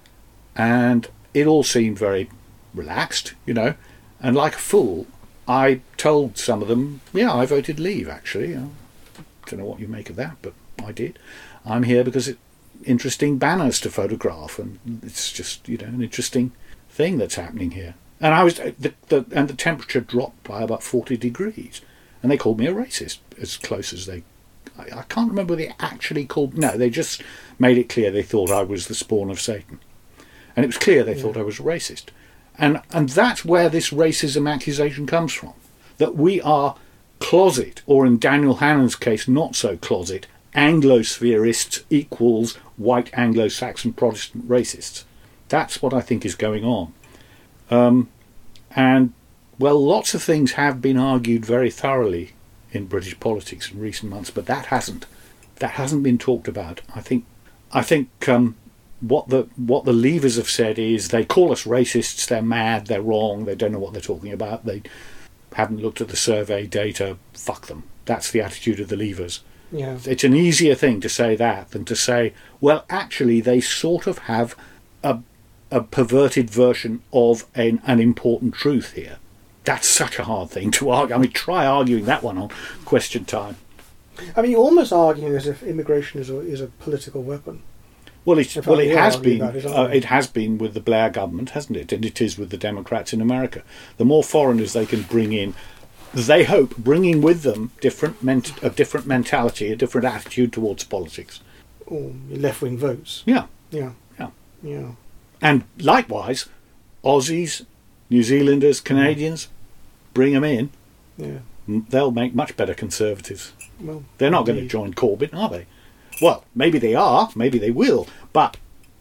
and it all seemed very relaxed, you know, and like a fool, I told some of them, yeah, I voted Leave actually. I don't know what you make of that, but I did. I'm here because it's interesting banners to photograph, and it's just, you know, an interesting thing that's happening here. And I was the, the and the temperature dropped by about forty degrees, and they called me a racist as close as they I, I can't remember whether they actually called no they just made it clear they thought I was the spawn of Satan, and it was clear they yeah. thought I was a racist, and and that's where this racism accusation comes from, that we are closet, or in Daniel Hannan's case not so closet, Anglospherists equals white Anglo-Saxon Protestant racists. That's what I think is going on. Um, and, well, lots of things have been argued very thoroughly in British politics in recent months, but that hasn't. That hasn't been talked about. I think I think um, what the what the Leavers have said is they call us racists, they're mad, they're wrong, they don't know what they're talking about, they haven't looked at the survey data, fuck them. That's the attitude of the Leavers. Yeah. It's an easier thing to say that than to say, well, actually, they sort of have a a perverted version of an, an important truth here. That's such a hard thing to argue. I mean, try arguing that one on Question Time. I mean, you're almost arguing as if immigration is a, is a political weapon. Well, it, In fact, well, it we are has arguing been. about it, aren't Uh, we? it has been with the Blair government, hasn't it? And it is with the Democrats in America. The more foreigners they can bring in, they hope bringing with them different ment- a different mentality, a different attitude towards politics. Or left-wing votes. Yeah, Yeah. yeah. Yeah. And likewise, Aussies, New Zealanders, Canadians, bring them in. Yeah. m- They'll make much better conservatives. Well, They're not going to indeed. join Corbyn, are they? Well, maybe they are, maybe they will, but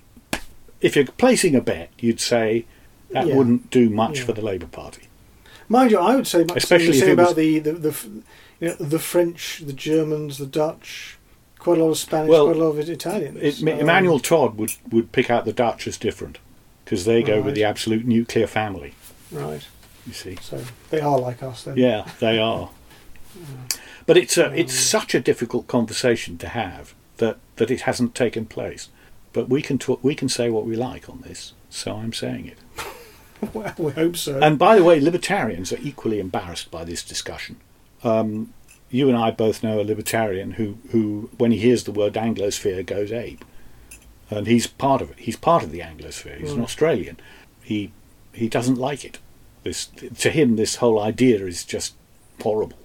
if you're placing a bet, you'd say that Yeah. wouldn't do much Yeah. for the Labour Party. Mind you, I would say much Especially the if same it was- about the the, the f- you know, the French, the Germans, the Dutch, quite a lot of Spanish, Well, quite a lot of Italians. It, Um, Emmanuel Todd would, would pick out the Dutch as different, because they go Right. with the absolute nuclear family, Right. you see. So they are like us then. Yeah, they are. But it's a, it's such a difficult conversation to have that, that it hasn't taken place. But we can talk, we can say what we like on this, so I'm saying it. Well, we hope so. And by the way, libertarians are equally embarrassed by this discussion. Um, you and I both know a libertarian who, who, when he hears the word Anglosphere, goes ape. And he's part of it. He's part of the Anglosphere. He's an Mm. Australian. He he doesn't like it. This to him, this whole idea is just horrible.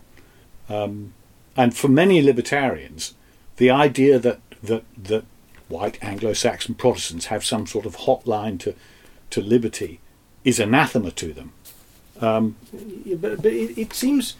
Um, and for many libertarians, the idea that that that white Anglo-Saxon Protestants have some sort of hotline to to liberty is anathema to them. Um, Yeah, but but it, it seems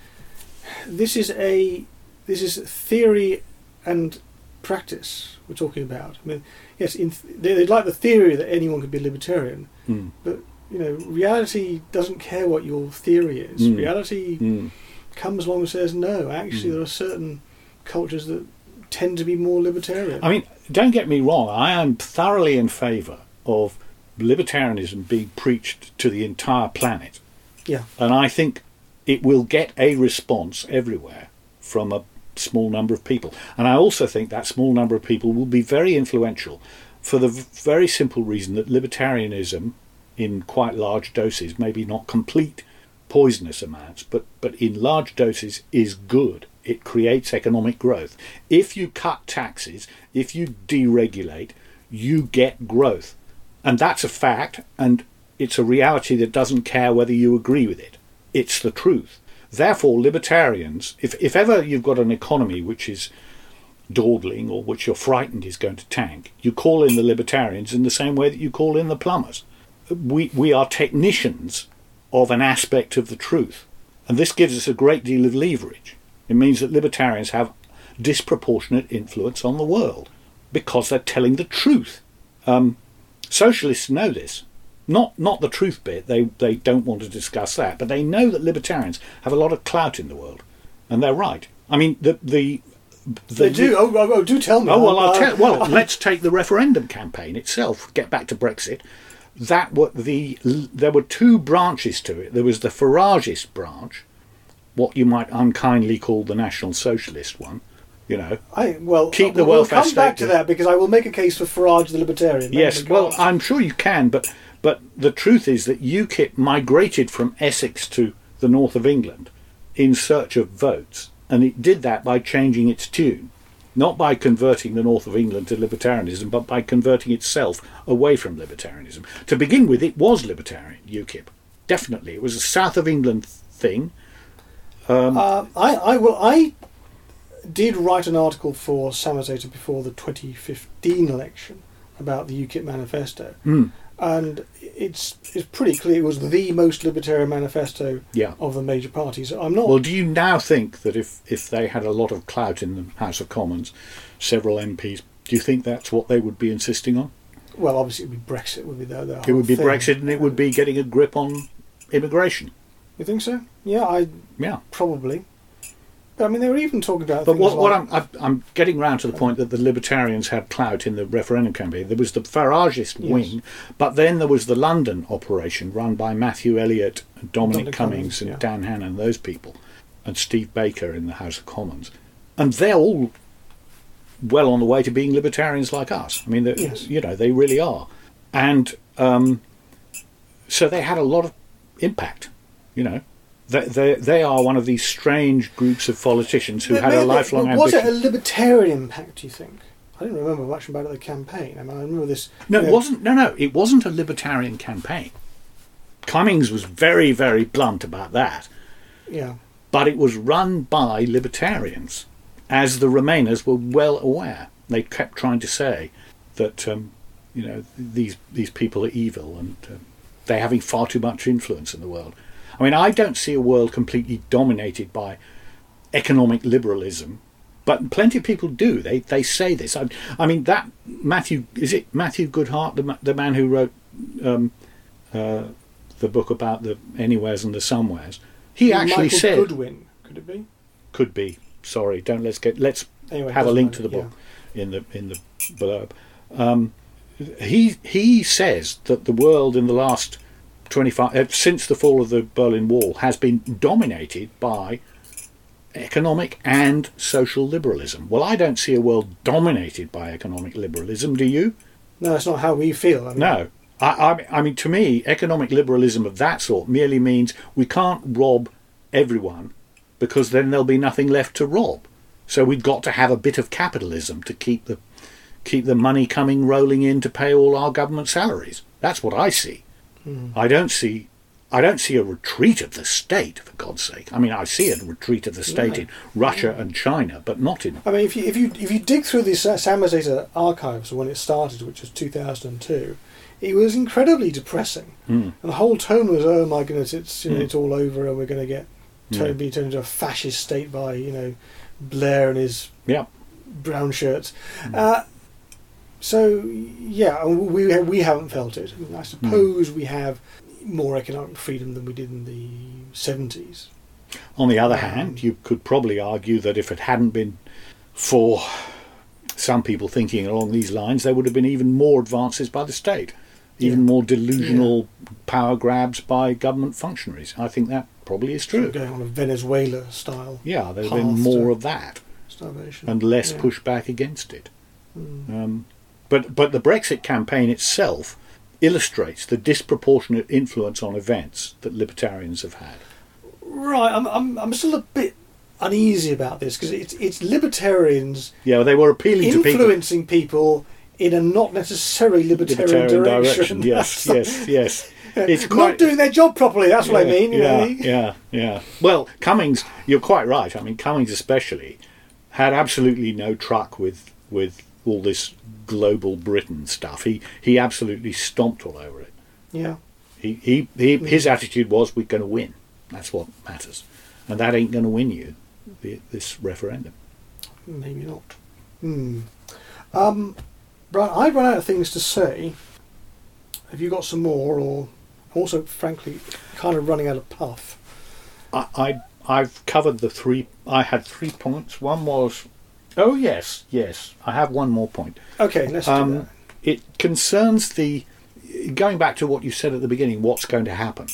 this is a this is theory and practice we're talking about. I mean, yes, in th- they, they like the theory that anyone could be a libertarian, mm, but you know, reality doesn't care what your theory is. Mm. Reality mm, comes along and says, no, actually, Mm. there are certain cultures that tend to be more libertarian. I mean, don't get me wrong. I am thoroughly in favour of libertarianism being preached to the entire planet. Yeah. And I think it will get a response everywhere from a small number of people. And I also think that small number of people will be very influential for the v- very simple reason that libertarianism, in quite large doses, maybe not complete poisonous amounts, but, but in large doses is good. It creates economic growth. If you cut taxes, if you deregulate, you get growth. And that's a fact, and it's a reality that doesn't care whether you agree with it. It's the truth. Therefore, libertarians, if, if ever you've got an economy which is dawdling or which you're frightened is going to tank, you call in the libertarians in the same way that you call in the plumbers. We, we are technicians of an aspect of the truth. And this gives us a great deal of leverage. It means that libertarians have disproportionate influence on the world because they're telling the truth. Um, socialists know this. Not not the truth bit, they, they don't want to discuss that, but they know that libertarians have a lot of clout in the world. And they're right. I mean, the... the, the they do. Oh, oh, oh, do tell me. Oh, well, I'll Uh, tell, well let's take the referendum campaign itself. Get back to Brexit. That were the there were two branches to it. There was the Farageist branch, what you might unkindly call the National Socialist one. You know, I, well, Keep the we'll welfare come back state to that because I will make a case for Farage the libertarian. yes. That Well, regards. I'm sure you can, but but the truth is that UKIP migrated from Essex to the north of England in search of votes, and it did that by changing its tune. Not by converting the north of England to libertarianism, but by converting itself away from libertarianism. To begin with, it was libertarian, UKIP. Definitely. It was a south of England thing. Um, Uh, I, I will. I did write an article for Samazator before the twenty fifteen election about the UKIP manifesto, mm, and it's it's pretty clear it was the most libertarian manifesto yeah. of the major parties. I'm not. Well, do you now think that if, if they had a lot of clout in the House of Commons, several M Ps, do you think that's what they would be insisting on? well, obviously, it would be Brexit. Would be their, their It whole would be thing. Brexit, and it would be getting a grip on immigration. You think so? Yeah, I Yeah. probably. But, I mean, they were even talking about. But things what, what like, I'm, I'm I'm getting round to the point that the Libertarians had clout in the referendum campaign. There was the Farageist Yes. wing, but then there was the London operation run by Matthew Elliott, Dominic, Dominic Cummings, Cummings, and yeah. Dan Hannan, those people, and Steve Baker in the House of Commons, and they're all well on the way to being libertarians like us. I mean, they're- Yes. you know, they really are, and um, so they had a lot of impact. You know. They, they, they are one of these strange groups of politicians who But had a maybe- lifelong but was ambition. it a libertarian impact? Do you think? I didn't remember much about the campaign. I mean, I remember this. No, you it know, wasn't. No, no, it wasn't a libertarian campaign. Cummings was very, very blunt about that. Yeah. But it was run by libertarians, as the Remainers were well aware. They kept trying to say that, um, you know, these these people are evil and uh, they're having far too much influence in the world. I mean, I don't see a world completely dominated by economic liberalism, but plenty of people do. They they say this. I, I mean, that Matthew is it Matthew Goodhart, the the man who wrote um, uh, the book about the anywheres and the somewheres. He actually Michael said, Goodwin, could it be? Could be. Sorry, don't let's get let's Anyway, have a doesn't link matter, to the yeah. book in the in the blurb. Um, he he says that the world in the last twenty-five uh, since the fall of the Berlin Wall has been dominated by economic and social liberalism. Well, I don't see a world dominated by economic liberalism. Do you? No, that's not how we feel. I mean, No. I, I, I mean, to me, economic liberalism of that sort merely means we can't rob everyone because then there'll be nothing left to rob. So we've got to have a bit of capitalism to keep the keep the money coming rolling in to pay all our government salaries. That's what I see. Mm. I don't see I don't see a retreat of the state, for God's sake. I mean, I see a retreat of the state No. in Russia and China, but not in. I mean, if you if you if you dig through the San Mazato archives when it started, which was two thousand two, it was incredibly depressing, Mm. and the whole tone was, "Oh my goodness, it's you know Mm. it's all over, and we're going to get turned, Mm. be turned into a fascist state by you know Blair and his Yeah. brown shirts." Mm. Uh, so yeah, we we haven't felt it. I, mean, I suppose we have more economic freedom than we did in the seventies. On the other Um, hand, you could probably argue that if it hadn't been for some people thinking along these lines, there would have been even more advances by the state, even Yeah. more delusional power grabs by government functionaries. I think that probably is Sort true. of going on a Venezuela style Yeah, there have path been more to of that starvation and less Yeah. pushback against it. Mm. Um, but but the Brexit campaign itself illustrates the disproportionate influence on events that libertarians have had. Right, I'm I'm I'm still a bit uneasy about this because it's it's libertarians Yeah, they were appealing to people. influencing people in a not necessarily libertarian, Libertarian direction. direction. Yes, yes, yes. It's Not quite doing their job properly. That's what I mean. You yeah, know? yeah, yeah. Well, Cummings, you're quite right. I mean, Cummings especially had absolutely no truck with with all this global Britain stuff. He he absolutely stomped all over it. Yeah. He he, he his attitude was, we're going to win. That's what matters, and that ain't going to win you the, this referendum. Maybe not. Hmm. Um, Brian, I've run out of things to say. Have you got some more, or also, frankly, kind of running out of puff? I, I I've covered the three. I had three points. One was, oh yes, yes. I have one more point. Okay, let's do Um, that. it concerns the going back to what you said at the beginning. What's going to happen?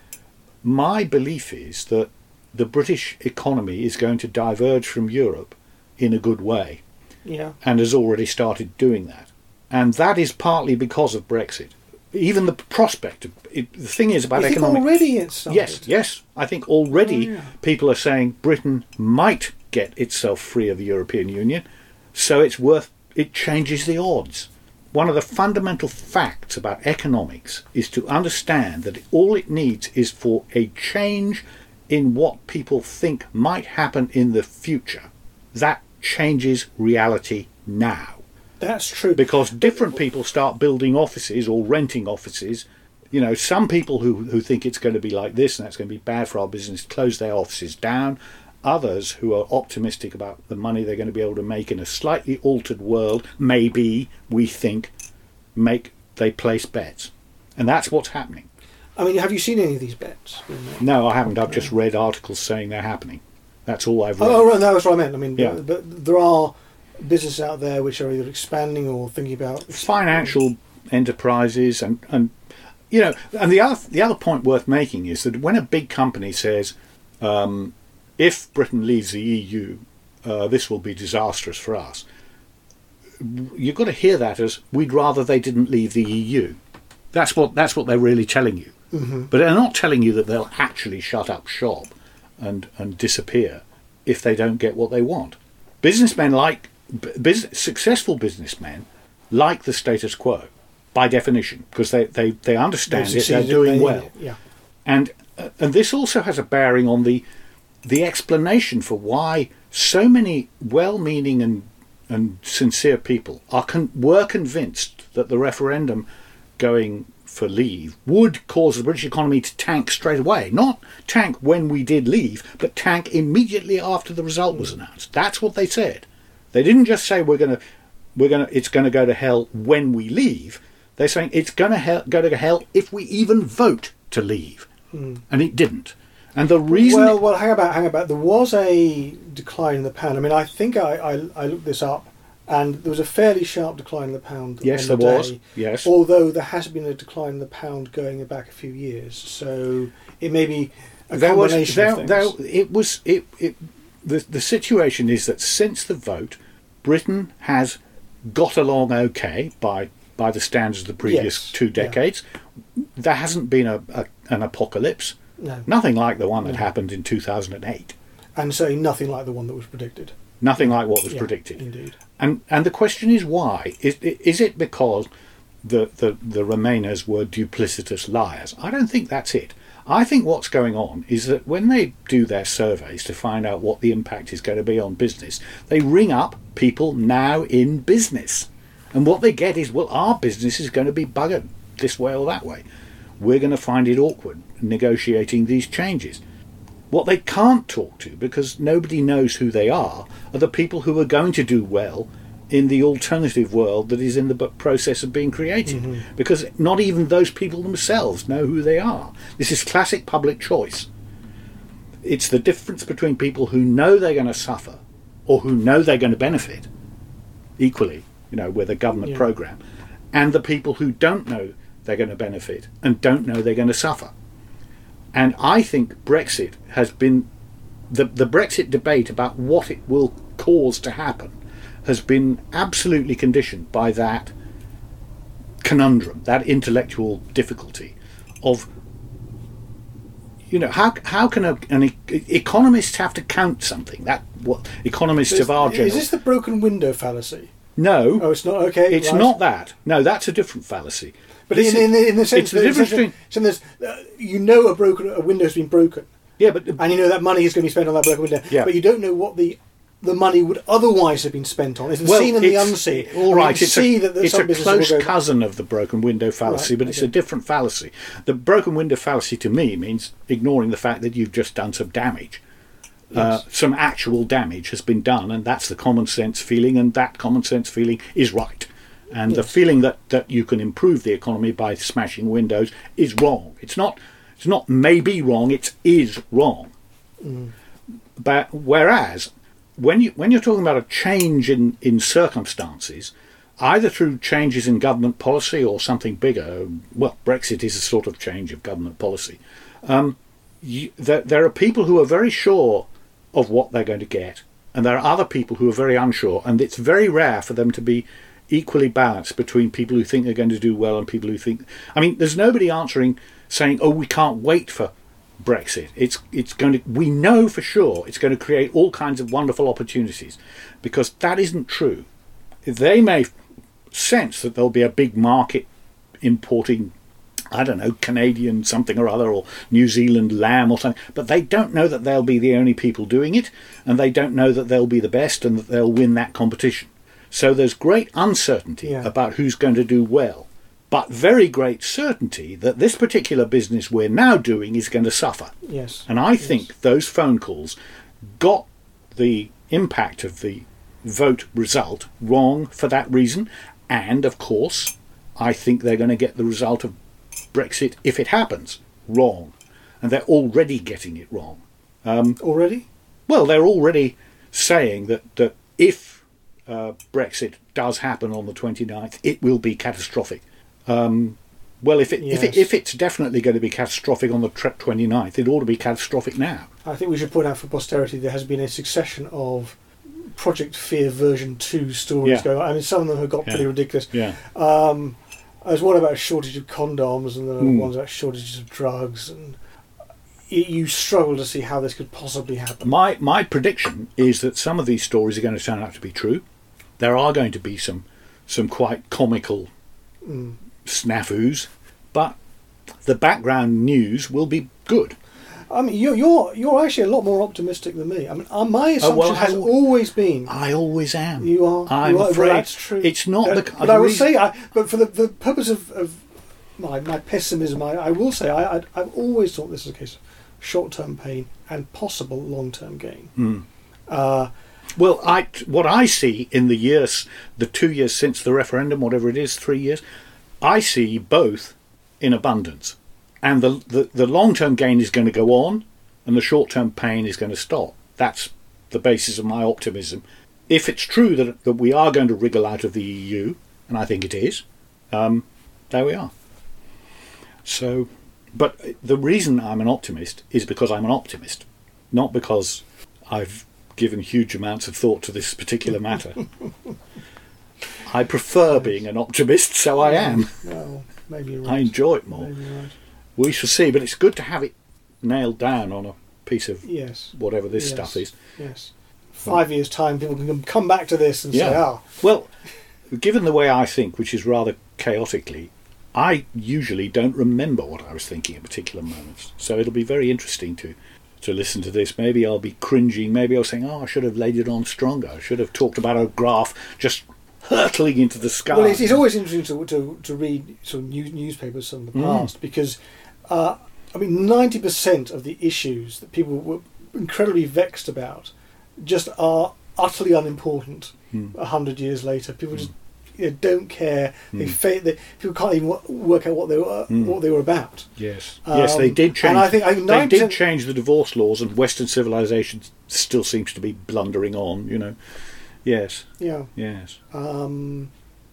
My belief is that the British economy is going to diverge from Europe in a good way, Yeah. and has already started doing that. And that is partly because of Brexit. Even the prospect of it, the thing is about You think economic. already it's started? Yes, yes. I think already Oh, yeah. people are saying Britain might get itself free of the European Union, so it's worth. It changes the odds. One of the fundamental facts about economics is to understand that all it needs is for a change in what people think might happen in the future. That changes reality now. That's true. Because different people start building offices or renting offices. You know, some people who, who think it's going to be like this and that's going to be bad for our business close their offices down. Others who are optimistic about the money they're going to be able to make in a slightly altered world, maybe, we think, make they place bets. And that's what's happening. I mean, have you seen any of these bets? being made? No, I haven't. I've just read articles saying they're happening. That's all I've read. Oh, right, no, that's what I meant. I mean, Yeah. but, but there are businesses out there which are either expanding or thinking about Financial enterprises and, and you know, and the other the other point worth making is that when a big company says, um, if Britain leaves the E U, uh, this will be disastrous for us, you've got to hear that as we'd rather they didn't leave the E U. That's what that's what they're really telling you. Mm-hmm. But they're not telling you that they'll actually shut up shop and and disappear if they don't get what they want. Businessmen like b- business, successful businessmen like the status quo by definition, because they, they, they understand it, they're doing well. Yeah. And uh, and this also has a bearing on the the explanation for why so many well-meaning and and sincere people are con- were convinced that the referendum going for leave would cause the British economy to tank straight away. Not tank when we did leave, but tank immediately after the result was announced. That's what they said. They didn't just say we're going to we're going to it's going to go to hell when we leave. They're saying it's going to hell, go to hell if we even vote to leave. Mm. And it didn't. And the reason... Well, it, well, hang about, hang about. There was a decline in the pound. I mean, I think I, I, I looked this up, and there was a fairly sharp decline in the pound. Yes, on there the was. day, Yes. Although there has been a decline in the pound going back a few years. So it may be a there combination was, of there, things. there, it was... It, it, the, the situation is that since the vote, Britain has got along okay by... by the standards of the previous yes, two decades. Yeah. There hasn't been a, a an apocalypse. No. Nothing like the one that no. happened in two thousand eight. And certainly nothing like the one that was predicted. Nothing like what was yeah, predicted. Indeed. And and the question is why? Is, is it because the, the, the Remainers were duplicitous liars? I don't think that's it. I think what's going on is that when they do their surveys to find out what the impact is going to be on business, they ring up people now in business. And what they get is, well, our business is going to be buggered this way or that way. We're going to find it awkward negotiating these changes. What they can't talk to, because nobody knows who they are, are the people who are going to do well in the alternative world that is in the process of being created. Mm-hmm. Because not even those people themselves know who they are. This is classic public choice. It's the difference between people who know they're going to suffer or who know they're going to benefit equally, you know, with a government yeah. program, and the people who don't know they're going to benefit and don't know they're going to suffer. And I think Brexit has been, the, the Brexit debate about what it will cause to happen has been absolutely conditioned by that conundrum, that intellectual difficulty of, you know, how how can a, an e- economists have to count something? That what economists is, of our general... Is this the broken window fallacy? No. Oh, it's not? Okay. It's right. not that. No, that's a different fallacy. But in, in, in the sense it's the difference between... So there's, uh, you know a broken a window's been broken. Yeah, but... And you know that money is going to be spent on that broken window. Yeah. But you don't know what the the money would otherwise have been spent on. It's the well, seen and the unseen. All right, I mean, it's see a, that it's a close cousin of the broken window fallacy, right, but it's okay. a different fallacy. The broken window fallacy to me means ignoring the fact that you've just done some damage. Yes. Uh, some actual damage has been done, and that's the common sense feeling, and that common sense feeling is right. And yes. the feeling that, that you can improve the economy by smashing windows is wrong. It's not. It's not maybe wrong. It is wrong. Mm. But whereas when you when you're talking about a change in, in circumstances, either through changes in government policy or something bigger, well, Brexit is a sort of change of government policy. Um, you, there, there are people who are very sure of what they're going to get, and there are other people who are very unsure, and it's very rare for them to be equally balanced between people who think they're going to do well and people who think... I mean, there's nobody answering saying, oh, we can't wait for Brexit. It's it's going to... We know for sure it's going to create all kinds of wonderful opportunities, because that isn't true. They may sense that there'll be a big market importing, I don't know, Canadian something or other, or New Zealand lamb or something, but they don't know that they'll be the only people doing it, and they don't know that they'll be the best and that they'll win that competition. So there's great uncertainty yeah. about who's going to do well, but very great certainty that this particular business we're now doing is going to suffer. Yes. And I yes. think those phone calls got the impact of the vote result wrong for that reason, and of course I think they're going to get the result of Brexit, if it happens, wrong. And they're already getting it wrong. Um, already? Well, they're already saying that, that if uh, Brexit does happen on the twenty-ninth, it will be catastrophic. Um, well, if, it, yes. if, it, if it's definitely going to be catastrophic on the twenty-ninth, it ought to be catastrophic now. I think we should point out for posterity there has been a succession of Project Fear version two stories yeah. going on. I mean, some of them have got yeah. pretty ridiculous. Yeah. Um, There's one about a shortage of condoms, and then mm. ones about shortages of drugs, and it, you struggle to see how this could possibly happen. My my prediction is that some of these stories are going to turn out to be true, there are going to be some some quite comical Mm. snafus, but the background news will be good. I mean, you're, you're you're actually a lot more optimistic than me. I mean, uh, my assumption well, has I- always been I always am. you are. I'm you are, afraid well, that's true. it's not Uh, the. but I will say, I, but for the, the purpose of, of my my pessimism, I, I will say I, I I've always thought this is a case of short-term pain and possible long-term gain. Mm. Uh, Well, I, what I see in the years, the two years since the referendum, whatever it is, three years, I see both in abundance. And the, the, the long-term gain is going to go on, and the short-term pain is going to stop. That's the basis of my optimism. If it's true that, that we are going to wriggle out of the E U, and I think it is, um, there we are. So, but the reason I'm an optimist is because I'm an optimist, not because I've given huge amounts of thought to this particular matter. I prefer being an optimist, so I am. well, maybe you're I right. enjoy it more. Maybe you're right. We shall see, but it's good to have it nailed down on a piece of Yes. whatever this Yes. stuff is. Yes. Five years' time, people can come back to this and say, Yeah. "Ah, Well, given the way I think, which is rather chaotically, I usually don't remember what I was thinking at particular moments. So it'll be very interesting to to listen to this. Maybe I'll be cringing. Maybe I'll saying, "Oh, I should have laid it on stronger. I should have talked about a graph just hurtling into the sky." Well, it's, it's always interesting to, to, to read sort of news, newspapers from the Mm. past because, uh, I mean, ninety percent of the issues that people were incredibly vexed about just are utterly unimportant Mm. a hundred years later. People just you know, don't care. They, Mm. fa- they People can't even wo- work out what they were Mm. what they were about. Yes, yes, they Um, did change. and I think I think they ninety did percent change the divorce laws, and Western civilization still seems to be blundering on. You know, yes, Yeah. yes, Um,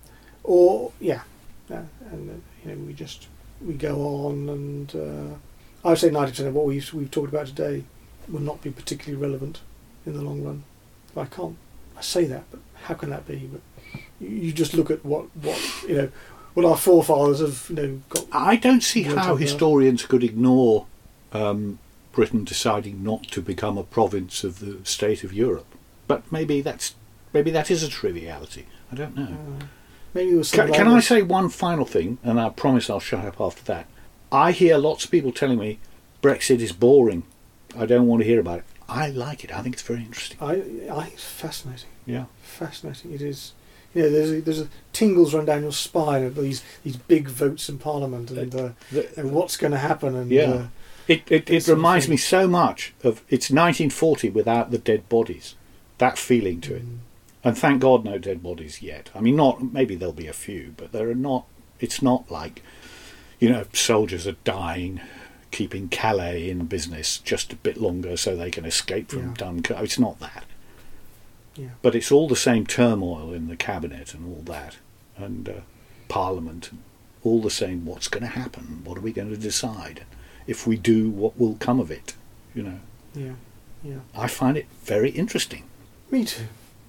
or yeah, yeah, and uh, you know we just we go on, and uh, I would say ninety percent of what we've we've talked about today will not be particularly relevant in the long run. I can't I say that, but how can that be? But you, you just look at what what you know what our forefathers have you know got. I don't see We'll how talk about- historians could ignore um, Britain deciding not to become a province of the state of Europe. But maybe that's maybe that is a triviality. I don't know. Uh, maybe it was Can, something can like I this. say one final thing, and I promise I'll shut up after that. I hear lots of people telling me Brexit is boring. I don't want to hear about it. I like it. I think it's very interesting. I I think it's fascinating. Yeah. Fascinating. It is. You know, there's a, there's a tingles run down your spine of these these big votes in Parliament and, uh, The- and what's going to happen. And Yeah. uh, It it, This it sort of reminds thing. me so much of it's nineteen forty without the dead bodies. That feeling to it. mm, And thank God no dead bodies yet. I mean, not maybe there'll be a few, but there are not. It's not like, you know, soldiers are dying, keeping Calais in business just a bit longer so they can escape from Yeah. Dunkirk. It's not that. yeah. But it's all the same turmoil in the cabinet and all that, and uh, Parliament, and all the same. What's going to happen? What are we going to decide? If we do, what will come of it? You know, Yeah. Yeah. I find it very interesting. Me too.